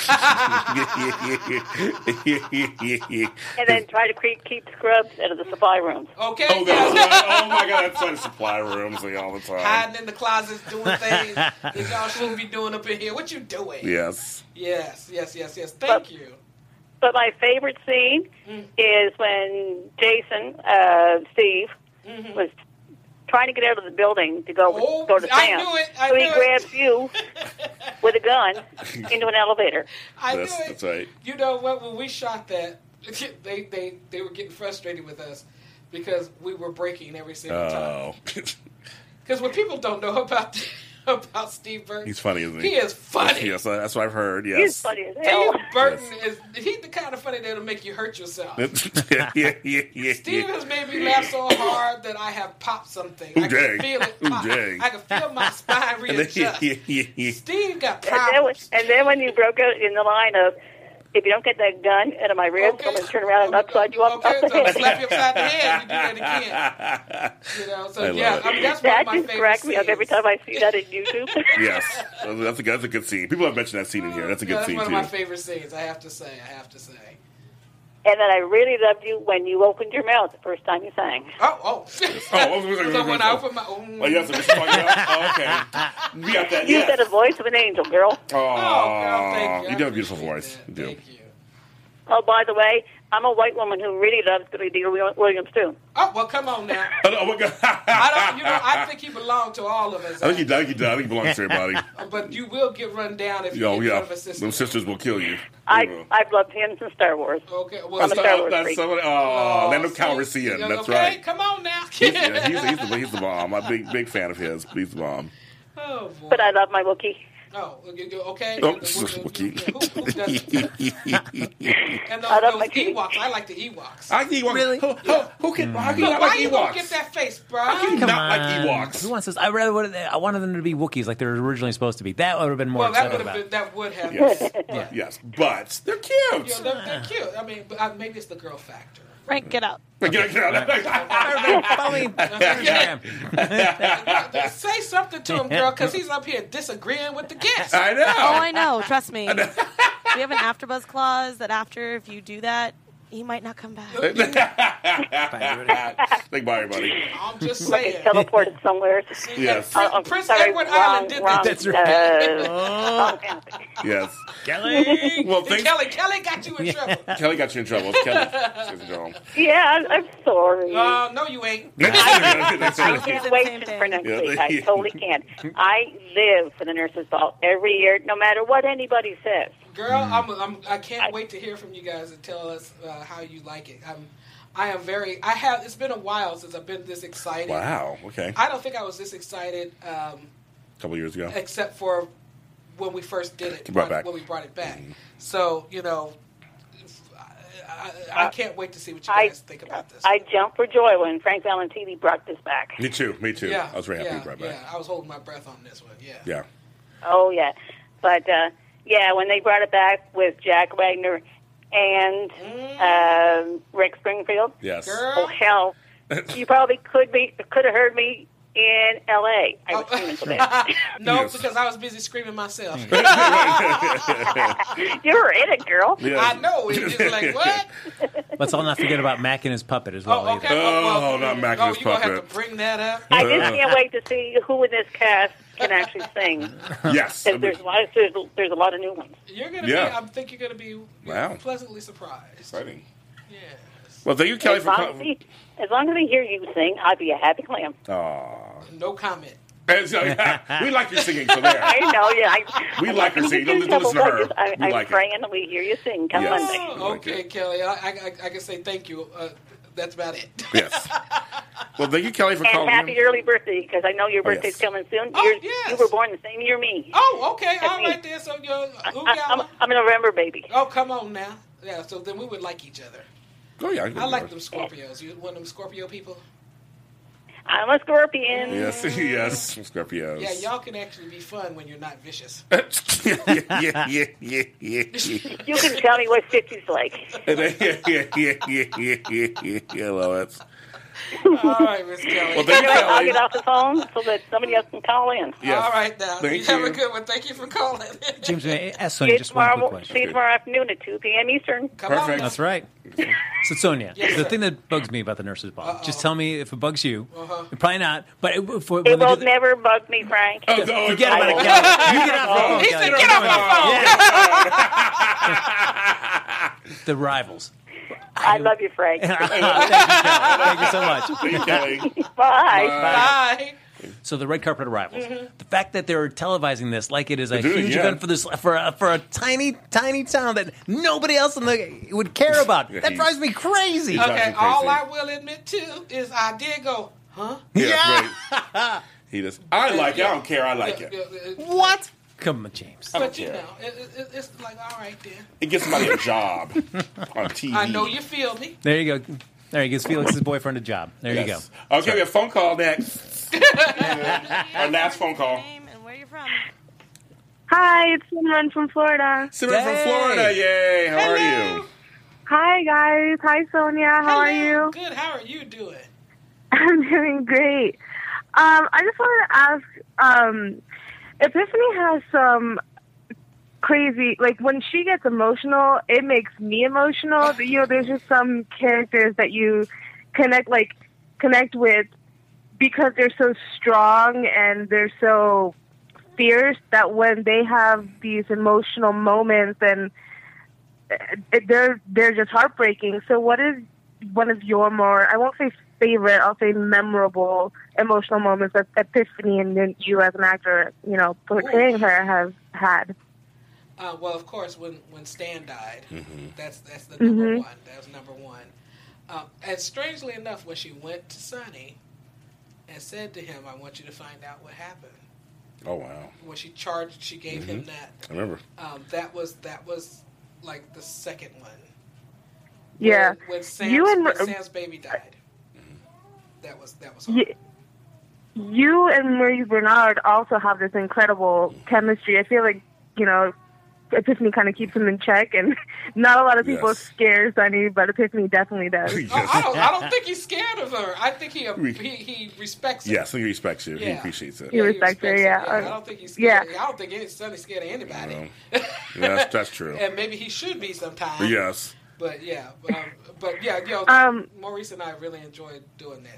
and then try to keep, keep scrubs out of the supply rooms. Okay. Oh, that's right. Oh my God, that's like supply rooms like, all the time. Hiding in the closets, doing things that y'all shouldn't be doing up in here. What you doing? Yes. Yes, yes, yes, yes. Thank you. But my favorite scene Mm. is when Jason, uh, Steve, Mm-hmm. was trying to get out of the building to go Oh, go to I Sam. knew it. I so he knew it. grabs you with a gun into an elevator. I That's, knew it. that's right. You know what? When we shot that, they they they were getting frustrated with us because we were breaking every single time. Oh. Because what people don't know about about Steve Burton, He's funny, isn't he? he is funny. Yes, that's what I've heard, He's yes. funny as hell. Steve Burton is he's the kind of funny that'll make you hurt yourself. yeah, yeah, yeah, yeah. Steve has made me laugh so hard that I have popped something. Ooh, I dang. can feel it Ooh, pop. dang. I can feel my spine And then, readjust. yeah, yeah, yeah. Steve got And then, when, problems. and then when you broke out in the line of, if you don't get that gun out of my ribs, I'm going to turn around and upside you up, Okay, up the so I'll head. slap you upside the head if you do that again. You know, so I love yeah, it. I mean that's one That of my just favorite cracks me up every scenes. time I see that in YouTube. Yes. That's a, that's a good scene. People have mentioned that scene in here. That's a Yeah, good that's scene, one too. of my favorite scenes. I have to say. I have to say. And then I really loved you when you opened your mouth the first time you sang. Oh, oh. Oh, what was it? So when I open my, oh, Oh, yes, Mister Talking about? Oh, okay. We got that, You yes. got a voice of an angel, girl. Oh, oh, girl, thank you. You I do have a beautiful appreciate voice. that. You do. Thank you. Oh, by the way, I'm a white woman who really loves Billy Dee Williams, too. Oh, well, come on now. Oh, oh my God. I don't, you know, I think he belonged to all of us. I think he does. I think he does. I think he belongs to everybody. But you will get run down if you Oh, get in yeah. front of a sister. Them sisters will kill you. They I, will. I've loved him since Star Wars. Okay, well, I'm a so- Star Wars That's freak. somebody. Oh, Lando see? Calrissian. Yeah, That's okay, right. come on now. He's, yeah, he's, he's, the, he's the bomb. I'm a big, big fan of his. He's the bomb. Oh, boy. But I love my Wookiee. Oh, you- you- okay. Oh, Who- who- Wookiee. who- who doesn't- And those, I don't those like Wookiee. Ewoks, I like the Ewoks. I think Ewoks. Really? Who, who, who can? How can you Look, not why like you gonna Ewoks? get that face, bro? How can you Come not like on. Ewoks? Who wants this? I rather wanted, I wanted them to be Wookiees like they were originally supposed to be. That would have been more Well, that excited would have about. been that would have. Yes. Yeah. Yes, but they're cute. You know, they're, they're cute. I mean, but, uh, maybe it's the girl factor. Frank, get out. Get- get out. Follow me. Yeah, say something to him, girl, because he's up here disagreeing with the guest. I know. Oh, I know. Trust me. We have an AfterBuzz clause that after, if you do that, he might not come back. Like, bye, everybody. I'm just Like saying. it's teleported somewhere. Yes. Prince, Oh, oh, Prince sorry, Edward wrong, Island did wrong, that. That's right. uh, wrong family. Yes. Kelly. Well, thanks. Kelly, Kelly got you in trouble. Kelly got you in trouble. It's Kelly. She's in trouble. Yeah, I'm, I'm sorry. Uh, no, you ain't. I That's can't the wait same to- thing. for next Yeah. week. I totally can't. I live for the nurses' ball every year, no matter what anybody says. Girl, I'm, I'm, I can't wait to hear from you guys and tell us uh, how you like it. I'm, I am very. I have. It's been a while since I've been this excited. Wow. Okay. I don't think I was this excited, um, A couple years ago. except for when we first did it. Brought back. When we brought it back. So you know, I, I, I can't wait to see what you I- guys think about this. I jumped for joy when Frank Valentini brought this back. Me too. Me too. yeah, I was very happy yeah, you brought it back. Yeah, I was holding my breath on this one. Yeah. Yeah. Oh, yeah. But, uh, yeah, when they brought it back with Jack Wagner and um Rick Springfield, Yes. Girl. oh, hell, you probably could be could have heard me in L A. I was screaming so bad. No, Yes. because I was busy screaming myself. You were in it, girl. Yeah. I know. It's just like, what? Let's all not forget about Mac and his puppet as well. Oh, okay. either. Oh, not Mac oh, and his you're going to have puppet. to bring that up. I just can't wait to see who in this cast can actually sing. Yes. 'Cause there's a lot of there's, there's a lot of new ones. You're going to Yeah. be, I think you're going to be you know, Wow. pleasantly surprised. Exciting. Yes. Well, thank you, Kelly, As for long as, coming. he, as long as they hear you sing, I'll be a happy clam. Aw. No comment. And so, yeah, we like your singing, so there. I know, yeah. I, We I'm like her not singing. gonna Don't get listen in to trouble, her. I, We I'm like it. praying that we hear you sing come Yes. Monday. Oh, like okay, it. Kelly. I, I, I can say thank you. Uh, that's about it. Yes. Well, thank you, Kelly, for And calling. happy early birthday, because I know your Oh, yes. birthday's coming soon. Oh, You're, yes. You were born the same year me. Oh, okay. All me. right, then. So, you're, who I, got I'm, one? I'm a November baby. Oh, come on now. Yeah, so then we would like each other. Oh, yeah. I like them Scorpios. You one of them Scorpio people? I'm a Scorpion. Yes, yes. Scorpios. Yeah, y'all can actually be fun when you're not vicious. yeah, yeah, yeah, yeah, yeah. You can tell me what fifty's like. yeah, yeah, yeah, yeah, yeah, yeah, yeah, yeah. I love it. All right, Miss Kelly. Well, thank you, I'll Kelly. get off the phone so that somebody else can call in. Yes. All right, now. Thank you have you. a good one. Thank you for calling. James, may I ask See Sonia you just one quick tomorrow, question? see you tomorrow afternoon at two p.m. Eastern. Come on. Perfect. now. That's right. So, Sonia, Yes, the sir. thing that bugs me about the nurse's ball, Uh-oh. just tell me if it bugs you. Uh-huh. Probably not, but it, for, when It they will do the, never bug me, Frank. Oh, no, forget no, about it, no. Kelly. You get off the phone, He Kelly. said, get off my phone. The rivals. I love you, Frank. Thank you, Kelly. Thank you so much. Thank you, Kelly. Bye. Bye. So the red carpet arrivals. The fact that they're televising this like it is a They're doing it, huge yeah. event for this for a, for a tiny tiny town that nobody else in the would care about. Yeah, that he's- drives me crazy. drives Okay, me all crazy. I will admit to is I did go, huh? Yeah, right. He just, I like it. I don't care. I like Yeah, it. yeah, yeah. What? Come on, James. I don't But you care. know, it, it, it's like, all right then. It gives somebody a job on T V. I know you feel me. There you go. There he gives Felix's boyfriend a job. There you go. Yes. Okay, we have a phone call next. Our last phone call. Name and where you're from. Hi, it's Simran from Florida. Simran from Hey. Florida. Yay. How are Hello. you? Hi, guys. Hi, Sonia. How are Hello. you? Good. How are you doing? I'm doing great. Um, I just wanted to ask, um, Epiphany has some crazy, like when she gets emotional, it makes me emotional. You know, there's just some characters that you connect, like, connect with because they're so strong and they're so fierce that when they have these emotional moments and it, they're they're just heartbreaking. So what is one of your more, I won't say favorite, I'll say memorable emotional moments that Epiphany and then you as an actor, you know, portraying her have had? Uh, well, of course, when, when Stan died, that's that's the Mm-hmm. number one. That was number one. Um, and strangely enough, when she went to Sonny and said to him, "I want you to find out what happened," Oh wow! When she charged, she gave mm-hmm. him that. I remember. Um, that was that was like the second one. Yeah. When, when, Sam's, you and when Sam's baby died. That was that was hard. You, you and Maurice Bernard also have this incredible chemistry. I feel like, you know, Epiphany kind of keeps him in check, and not a lot of people yes. scare Sonny, but Epiphany definitely does. yes. I, I don't. I don't think he's scared of her. I think he he, he respects her. Yes, I think he respects you. Yeah. He appreciates it. He respects her, yeah. yeah. I don't think he's scared. Yeah. I don't think any Sonny's scared of anybody. Um, yeah, that's, that's true. And maybe he should be sometimes. Yes. But yeah, um, but yeah, yo, Um, Maurice and I really enjoyed doing that.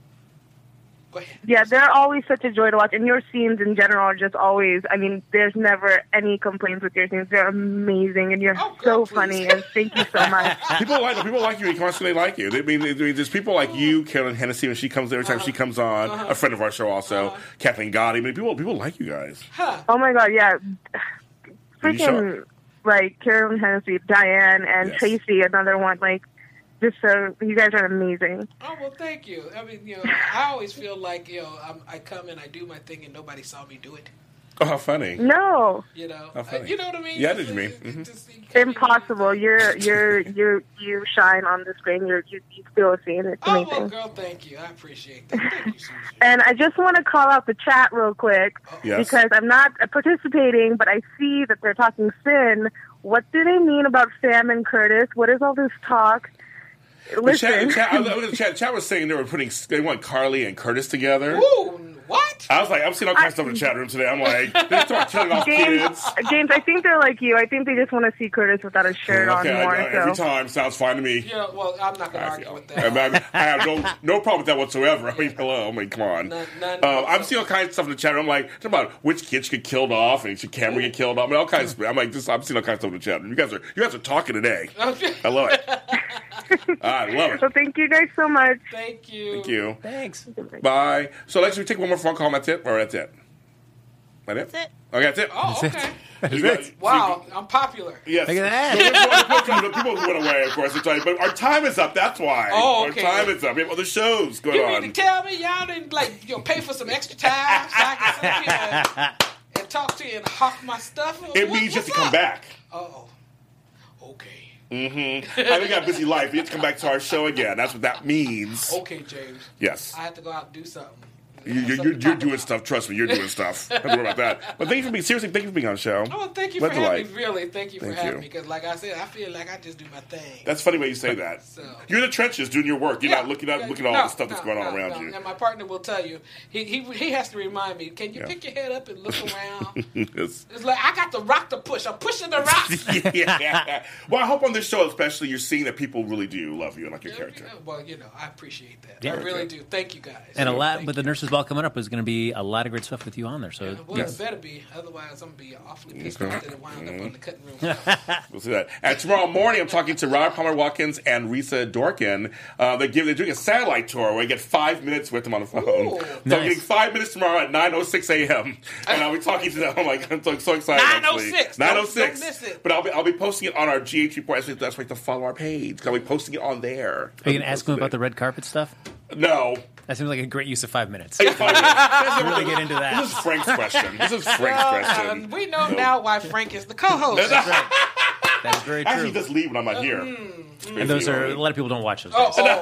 Go ahead. Yeah, they're always such a joy to watch, and your scenes in general are just always, I mean, there's never any complaints with your scenes. They're amazing, and you're Oh, so girl, funny, please. and thank you so much. People like people like you. Constantly like you. I mean, I mean, there's people like you, Carolyn Hennessy, when she comes every time Uh-huh. she comes on. Uh-huh. A friend of our show, also Uh-huh. Kathleen Gotti. I mean, people people like you guys. Huh. Oh my God, yeah. You sure? Freaking, like, Carolyn Hennessy, Diane, and Yes. Tracy, another one, like, just so, you guys are amazing. Oh well, thank you. I mean, you know, I always feel like you know, I'm, I come and I do my thing, and nobody saw me do it. Oh, how funny! No, You know, How funny. Uh, you know what I mean? Yeah, I know Just- what you mean. just- Mhm. just- you come in impossible. and- You're, you're, you you shine on the screen. You're, you, you steal a scene. It's Oh well, amazing. girl, thank you. I appreciate that. Thank you, Susan. And I just want to call out the chat real quick. Yes. Because I'm not participating, but I see that they're talking sin. What do they mean about Sam and Curtis? What is all this talk? The Listen. chat, the chat, I was- the chat, chat was saying they were putting they want Carly and Curtis together. Ooh, what? I was like, I'm seeing all kinds of stuff in the chat room today. I'm like, they start killing off James, kids. James, I think they're like you. I think they just want to see Curtis without a shirt Okay, on I- more. I- every so. time sounds fine to me. Yeah, well, I'm not going to I, argue feel. with I, that. mean, I have no no problem with that whatsoever. I mean, hello, I mean, come on. None- none um, I'm whatsoever. seeing all kinds of stuff in the chat room. I'm like, talking about which kids get killed off and should Cameron get killed off. I mean, all kinds. Of, I'm like, this, I'm seeing all kinds of stuff in the chat room. You guys are you guys are talking today. I love it. I love it. So thank you guys so much. Thank you. Thank you. Thanks. Bye. So let's we take one more phone call. And that's it, or that's it. That it? That's it. Okay, that's it. Oh, okay. You got- Wow, I'm popular. Yes. Look at that. No, people, people, people went away, of course. It's like, but our time is up. That's why. Oh, okay. Our time is up. We have other shows going You on. mean to tell me y'all didn't like you know pay for some extra time so I can sit here and, and talk to you and hawk my stuff? It What- means just to what's come up? back. Oh, okay. Mm-hmm. I we got a busy life. You have to come back to our show again. That's what that means. Okay, James. Yes. I have to go out and do something. You, you, you're, you're doing stuff. Trust me, you're doing stuff. Don't worry about that. But thank you for being seriously. Thank you for being on the show. Oh, thank you What for a having delight. me. Really, thank you for Thank having you. me. Because, like I said, I feel like I just do my thing. That's funny when you say that. So- You're in the trenches doing your work. You're Yeah, not looking at yeah, looking at all no, the stuff that's no, going on no, around no. you. And my partner will tell you. He he he has to remind me. Can you Yeah. pick your head up and look around? Yes. It's like I got the rock to push. I'm pushing the rock. yeah. Well, I hope on this show, especially, you're seeing that people really do love you and like your Yeah, character. yeah, well, you know, I appreciate that. Yeah. I really do. Thank you guys. And a lot, Thank with the you. Nurses Ball coming up, is going to be a lot of great stuff with you on there. So, Yeah, well, yes. it better be. Otherwise, I'm going to be awfully pissed Okay. off that it wound up on the cutting room. We'll see that. And tomorrow morning, I'm talking to Robert Palmer Watkins and Risa Dorkin. Uh, they give, they're doing a satellite tour where I get five minutes with them on the phone. Ooh. So I'm Nice. getting five minutes tomorrow at nine oh six a.m. And I'll be talking to them. I'm like, I'm so, so excited. nine oh six. nine oh Don't- six. don't miss it. But I'll be, I'll be posting it on our G H report. That's why that's why you have to follow our page. I'll be posting it on there. Are you going to ask them about the red carpet stuff? No. That seems like a great use of five minutes. Hey, five minutes. Really get into that. This is Frank's question. This is Frank's Uh, question. we know now why Frank is the co-host. That's right. That is very true. Actually, he does leave when I'm not here. And those are, a lot of people don't watch those. Oh, guys.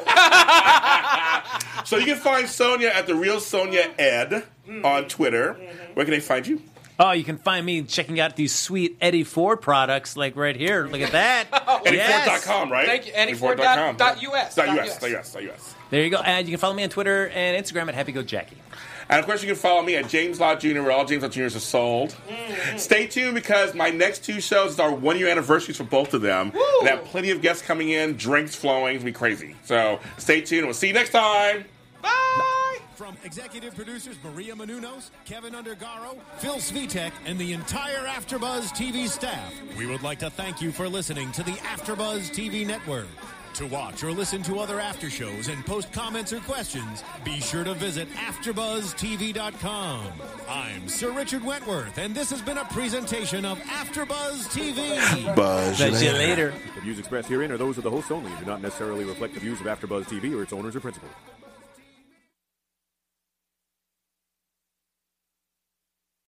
oh. So you can find Sonia at the Real Sonia Ed on Twitter. Where can they find you? Oh, you can find me checking out these sweet Eddie Ford products, like right here. Look at that. Eddie Yes. Ford dot com, right? Thank you. Eddie Ford Ford dot- dot US. Dot Dot US. US. Dot US. Dot US. There you go. And you can follow me on Twitter and Instagram at Happy Go Jackie. And of course, you can follow me at James Lott Junior where all James Lott Juniors are sold. Mm-hmm. Stay tuned because my next two shows is our one year anniversaries for both of them. Woo. And I have plenty of guests coming in, drinks flowing. It's going to be crazy. So stay tuned. We'll see you next time. Bye. From executive producers Maria Menounos, Kevin Undergaro, Phil Svitek, and the entire AfterBuzz T V staff, we would like to thank you for listening to the AfterBuzz T V network. To watch or listen to other after shows and post comments or questions, be sure to visit after buzz T V dot com. I'm Sir Richard Wentworth, and this has been a presentation of AfterBuzz T V. Buzz See you later. The views expressed herein are those of the hosts only and do not necessarily reflect the views of AfterBuzz T V or its owners or principals.